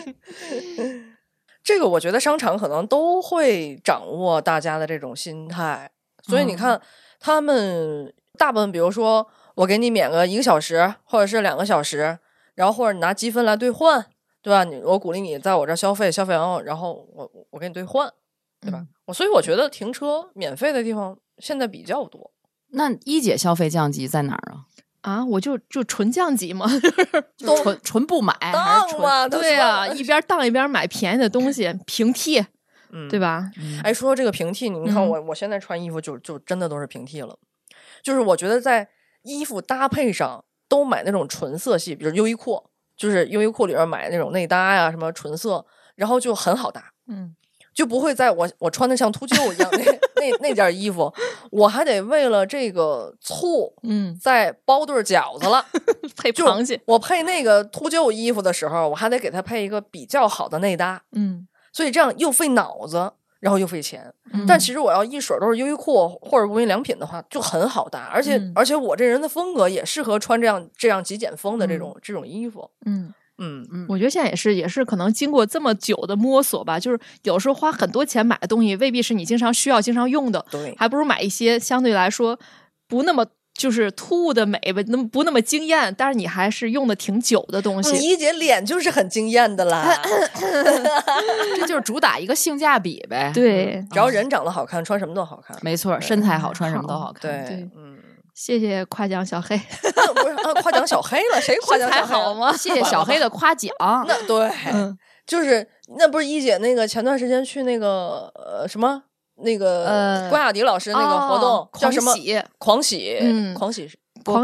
这个我觉得商场可能都会掌握大家的这种心态，所以你看，他们大部分，比如说我给你免个1个小时，或者是2个小时，然后或者你拿积分来兑换，对吧？我鼓励你在我这消费完，然后我给你兑换，对吧？所以我觉得停车免费的地方现在比较多。 那一姐消费降级在哪儿啊？ 我就纯降级嘛， 就纯不买，还是纯对啊，一边当一边买便宜的东西，平替，对吧？ 说到这个平替，你看我现在穿衣服就真的都是平替了，就是我觉得在衣服搭配上都买那种纯色系，比如优衣库，就是优衣库里边买那种内搭呀，什么纯色，然后就很好搭，就不会在我穿的像秃鹫一样那件衣服，我还得为了这个醋，再包对饺子了， 配螃蟹。 我配那个秃鹫衣服的时候，我还得给它配一个比较好的内搭，所以这样又费脑子，然后又费钱。但其实我要一水都是优衣库或者无印良品的话，就很好搭，而且我这人的风格也适合穿这样极简风的这种衣服。 我觉得现在也是可能经过这么久的摸索吧，就是有时候花很多钱买的东西未必是你经常需要经常用的， 对， 还不如买一些相对来说不那么就是突兀的美吧，不那么惊艳，但是你还是用的挺久的东西。 你一姐脸就是很惊艳的啦， 这就是主打一个性价比呗。 对， 只要人长得好看，穿什么都好看。 没错，身材好，穿什么都好看。 对， 谢谢夸奖小黑。 不是夸奖小黑了，谁夸奖小黑好吗？谢谢小黑的夸奖。 那对，就是那不是一姐那个前段时间去那个什么那个关雅迪老师那个活动叫什么？狂喜，狂喜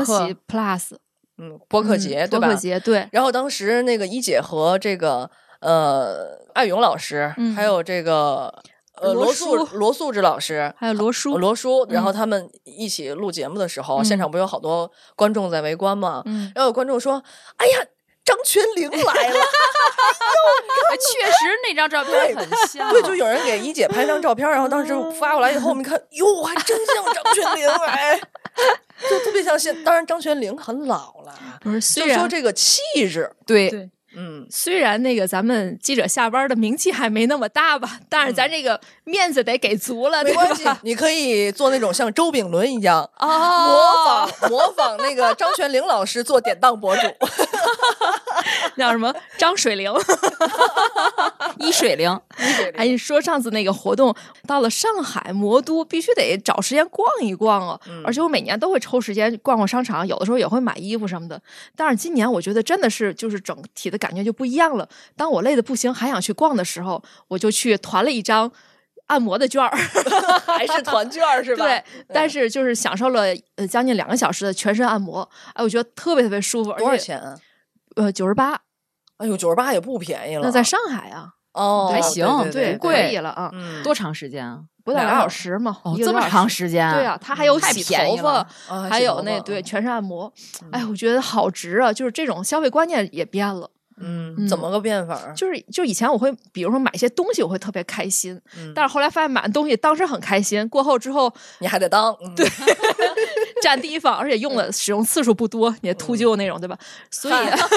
Plus， 播客节对吧？ 播客节对。 然后当时那个一姐和这个艾勇老师，还有这个罗素志老师， 还有罗叔， 然后他们一起录节目的时候，现场不有好多观众在围观吗？然后有观众说：“哎呀，张泉灵来了！” 确实那张照片很像。 对，就有人给一姐拍张照片，然后当时发过来以后，我们一看，哟，还真像张泉灵哎。就特别像当然张泉灵很老了， 不是， 就说这个气质， 对， 虽然那个咱们记者下班的名气还没那么大吧，但是咱这个面子得给足了， 没关系，你可以做那种像周炳伦一样模仿那个张泉灵老师做典当博主， 叫什么张水灵， 一水灵。 哎，你说上次那个活动到了上海魔都，必须得找时间逛一逛啊！而且我每年都会抽时间逛逛商场，有的时候也会买衣服什么的。但是今年我觉得真的是就是整体的感觉就不一样了。当我累得不行还想去逛的时候，我就去团了一张按摩的券儿， 还是团券是吧？ 对，但是就是享受了将近2个小时的全身按摩，哎，我觉得特别特别舒服。 多少钱啊 ？98。 哎呦，98也不便宜了。 那在上海啊。 还行， 对， 不贵了啊。 多长时间啊？ 不到2小时嘛。 这么长时间？ 对啊，它还有洗头发，还有那全身按摩。哎，我觉得好值啊！就是这种消费观念也变了。 怎么个变法？ 就以前我会，比如说买一些东西，我会特别开心，但是后来发现买的东西当时很开心，过后之后你还得当对占地方，而且使用次数不多，你秃鹫那种，对吧？所以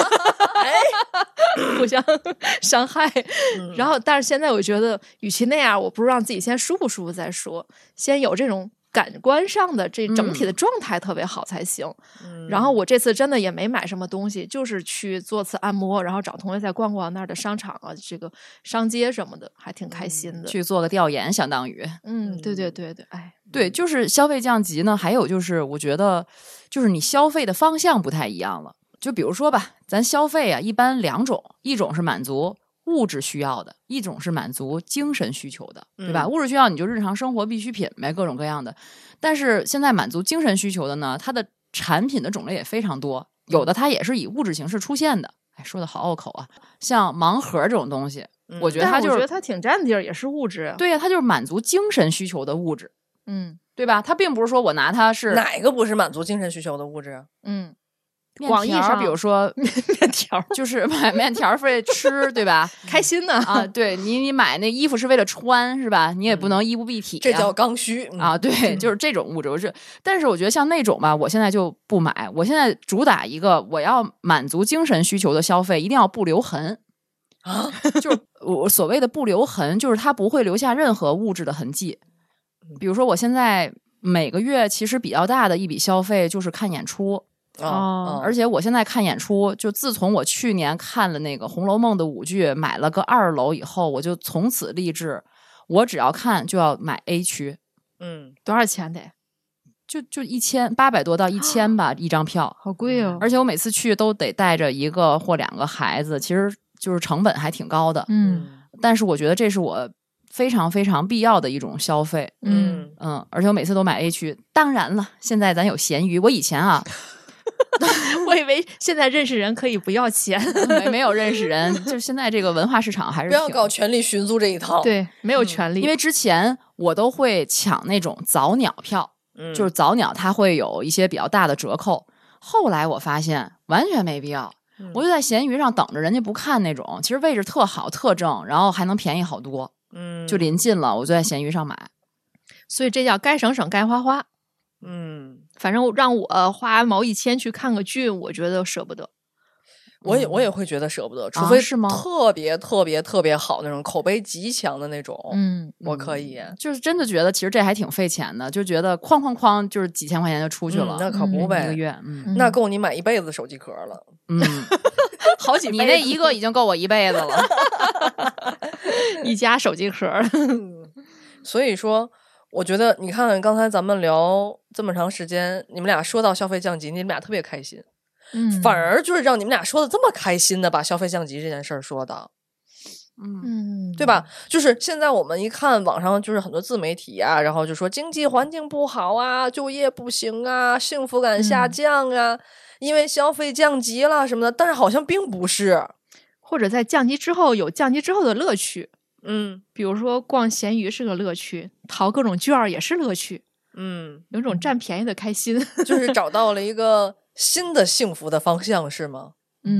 互相伤害。然后，但是现在我觉得，与其那样，我不如让自己先舒服舒服再说，先有这种感官上的这整体的状态特别好才行。然后我这次真的也没买什么东西，就是去做次按摩，然后找同学再逛逛那儿的商场啊，这个商街什么的，还挺开心的。 去做个调研，相当于。 对，哎， 对，就是消费降级呢。还有就是，我觉得就是你消费的方向不太一样了。就比如说吧，咱消费啊，一般2种，一种是满足物质需要的，一种是满足精神需求的，对吧？物质需要你就日常生活必需品呗，各种各样的。但是现在满足精神需求的呢，它的产品的种类也非常多，有的它也是以物质形式出现的。哎，说的好拗口啊！像盲盒这种东西，我觉得它挺占地儿，也是物质。 对呀，它就是满足精神需求的物质。对吧？它并不是说我拿它是哪个不是满足精神需求的物质？ 广义上，比如说面条， 就是买面条是为了吃，对吧？ 开心呢啊！对你买那衣服是为了穿，是吧？你也不能衣不蔽体， 这叫刚需啊！对，就是这种物质。但是我觉得像那种吧，我现在就不买。我现在主打一个，我要满足精神需求的消费，一定要不留痕啊！就是我所谓的不留痕，就是它不会留下任何物质的痕迹。比如说，我现在每个月其实比较大的一笔消费就是看演出。而且我现在看演出，就自从我去年看了那个《红楼梦》的5剧，买了个2楼以后，我就从此立志，我只要看就要买 A 区。 多少钱得？ 就1800多到1000吧，一张票， 好贵哦！ 而且我每次去都得带着1个或2个孩子，其实就是成本还挺高的。但是我觉得这是我非常非常必要的一种消费。而且我每次都买 A 区。当然了，现在咱有闲鱼，我以前啊。 我以为现在认识人可以不要钱， 没有认识人，就是现在这个文化市场还是不要搞权力寻租这一套。 对，没有权利。 因为之前我都会抢那种早鸟票，就是早鸟它会有一些比较大的折扣。后来我发现完全没必要，我就在闲鱼上等着人家不看那种，其实位置特好特正，然后还能便宜好多。就临近了，我就在闲鱼上买。 所以这叫该省省该花花。反正让我花毛1000去看个剧，我觉得舍不得。 我也会觉得舍不得，除非是吗？ 特别特别特别好那种口碑极强的那种，我可以。 就是真的觉得其实这还挺费钱的，就觉得哐哐哐就是几千块钱就出去了， 那可不呗， 一个月， 那够你买一辈子手机壳了，好几辈子， 你那一个已经够我一辈子了， 一家手机壳。 所以说，我觉得你看刚才咱们聊这么长时间，你们俩说到消费降级，你们俩特别开心。反而就是让你们俩说的这么开心的把消费降级这件事儿说的，对吧？就是现在我们一看网上就是很多自媒体啊，然后就说经济环境不好啊，就业不行啊，幸福感下降啊，因为消费降级了什么的，但是好像并不是， 或者在降级之后有降级之后的乐趣，比如说逛闲鱼是个乐趣，淘各种券也是乐趣，有种占便宜的开心， 就是找到了一个新的幸福的方向，是吗？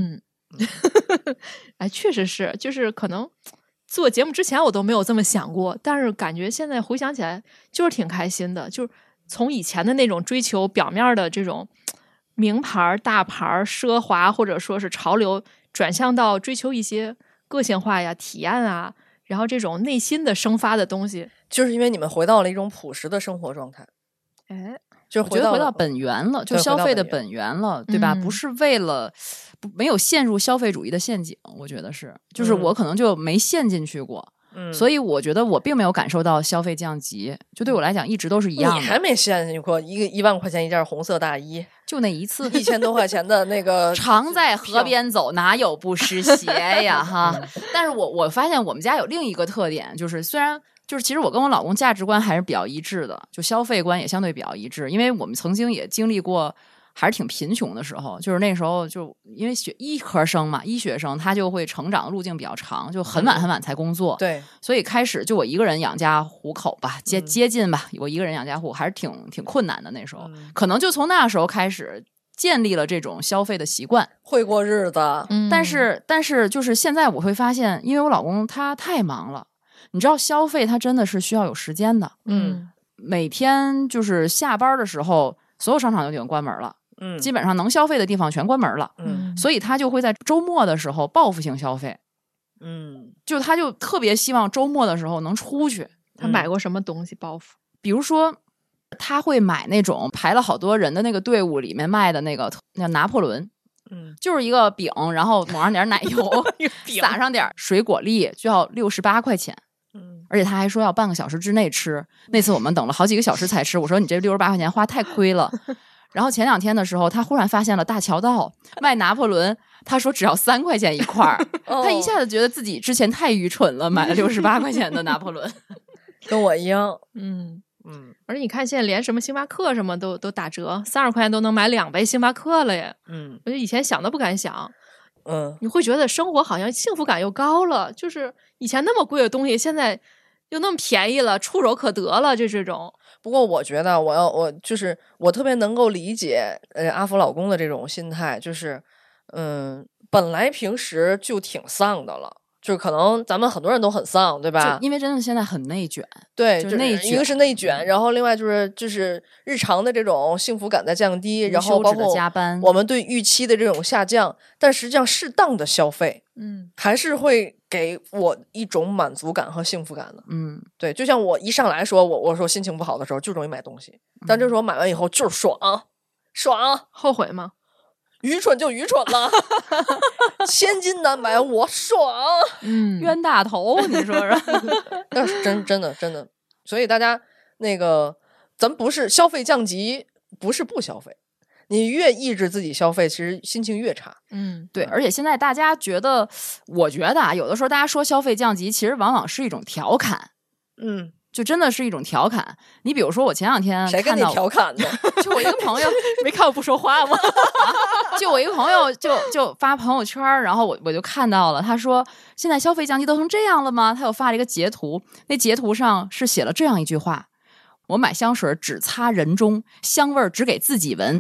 哎，确实是，就是可能做节目之前我都没有这么想过，但是感觉现在回想起来就是挺开心的，就是从以前的那种追求表面的这种名牌、大牌、奢华或者说是潮流，转向到追求一些个性化呀、体验啊，然后这种内心的生发的东西， 就是因为你们回到了一种朴实的生活状态。就回到本源了，就消费的本源了，对吧？不是为了没有陷入消费主义的陷阱，我觉得是，就是我可能就没陷进去过，所以我觉得我并没有感受到消费降级，就对我来讲一直都是一样的。 你还没陷进去过1万块钱一件红色大衣， 就那一次 ，1000多块钱的那个， 常在河边走，哪有不湿鞋呀？哈！但是我发现我们家有另一个特点，就是虽然。就是其实我跟我老公价值观还是比较一致的，就消费观也相对比较一致，因为我们曾经也经历过还是挺贫穷的时候，就是那时候就因为医科生嘛，医学生他就会成长路径比较长，就很晚很晚才工作， 对， 所以开始就我一个人养家糊口吧，接近吧，我一个人养家糊口还是挺困难的，那时候可能就从那时候开始建立了这种消费的习惯， 会过日子， 但是就是现在我会发现，因为我老公他太忙了。你知道消费它真的是需要有时间的，每天就是下班的时候，所有商场就已经关门了，基本上能消费的地方全关门了，所以他就会在周末的时候报复性消费，就他就特别希望周末的时候能出去。 他买过什么东西报复？ 比如说，他会买那种排了好多人的那个队伍里面卖的那个叫拿破仑。就是一个饼，然后抹上点奶油，撒上点水果粒，就要68块钱。而且他还说要半个小时之内吃。那次我们等了好几个小时才吃，我说你这68块钱花太亏了。然后前2天的时候，他忽然发现了大桥道卖拿破仑，他说只要3块钱一块他一下子觉得自己之前太愚蠢了，买了68块钱的拿破仑， 跟我一样。 而且你看现在连什么星巴克什么都打折，30块钱都能买2杯星巴克了耶。我就以前想都不敢想。你会觉得生活好像幸福感又高了，就是以前那么贵的东西，现在又那么便宜了，触手可得了，就这种。 不过我觉得我特别能够理解阿福老公的这种心态，就是本来平时就挺丧的了。就是可能咱们很多人都很丧，对吧？ 因为真的现在很内卷， 对， 就是内卷， 一个是内卷，然后另外就是日常的这种幸福感在降低，然后包括加班， 我们对预期的这种下降，但实际上适当的消费，还是会给我一种满足感和幸福感的。对，就像我一上来说我说心情不好的时候就容易买东西，但这时候买完以后就是爽， 后悔吗？ 愚蠢就愚蠢了，千金难买我爽， 冤大头，你说说？ 那是真的，所以大家那个，咱不是消费降级，不是不消费，你越抑制自己消费，其实心情越差。 对，而且现在大家觉得，我觉得啊，有的时候大家说消费降级，其实往往是一种调侃。就真的是一种调侃。你比如说，我前2天谁跟你调侃的？ 就我一个朋友， 没看我不说话吗？ 就我一个朋友就发朋友圈，然后我就看到了，他说现在消费降级都成这样了吗？他又发了一个截图，那截图上是写了这样一句话：我买香水只擦人中，香味只给自己闻。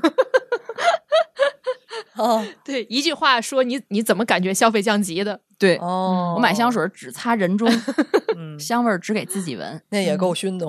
对，一句话说你怎么感觉消费降级的？ 对，我买香水只擦人中，香味只给自己闻， 那也够熏的。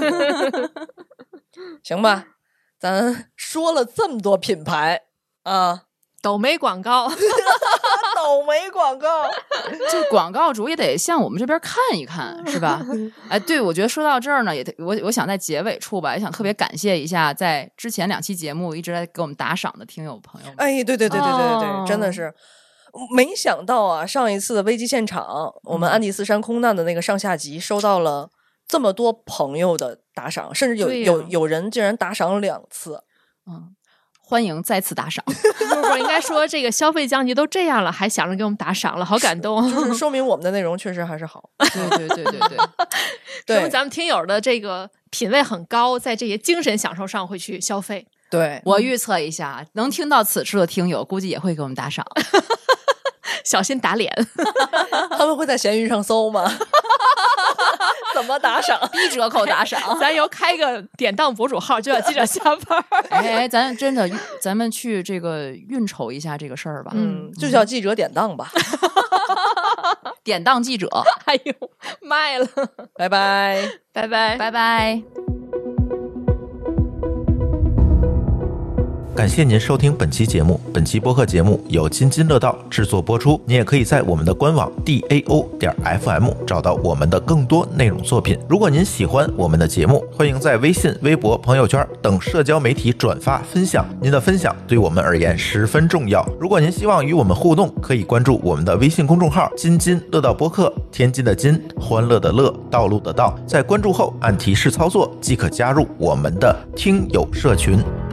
行吧，咱说了这么多品牌啊， 都没广告。 没广告， 这广告主也得向我们这边看一看，是吧？哎，对，我觉得说到这儿呢，我想在结尾处吧，也想特别感谢一下在之前2期节目一直在给我们打赏的听友朋友们。 哎，对，真的是。没想到啊，上一次的危机现场，我们安第斯山空难的那个上下集收到了这么多朋友的打赏，甚至有人竟然打赏2次。 欢迎再次打赏。 不应该说这个消费降级都这样了，还想着给我们打赏了，好感动。 就是说明我们的内容确实还是好。 对， 说明咱们听友的这个品味很高，在这些精神享受上会去消费。 对， 我预测一下，能听到此处的听友估计也会给我们打赏。 小心打脸。 他们会在闲鱼上搜吗？怎么打赏？ 低折扣打赏。 咱以后开个典当博主号，就要记着下班。 哎，咱们去这个运筹一下这个事儿吧。 就叫记者典当吧。 典当记者。 哎呦，卖了。 拜拜， 拜拜， 拜拜。 感谢您收听本期节目。本期播客节目由津津乐道制作播出。你也可以在我们的官网 DAO.FM 找到我们的更多内容作品。如果您喜欢我们的节目，欢迎在微信、微博、朋友圈等社交媒体转发分享。您的分享对我们而言十分重要。如果您希望与我们互动，可以关注我们的微信公众号津津乐道播客，天津的津，欢乐的乐，道路的道。在关注后按提示操作即可加入我们的听友社群。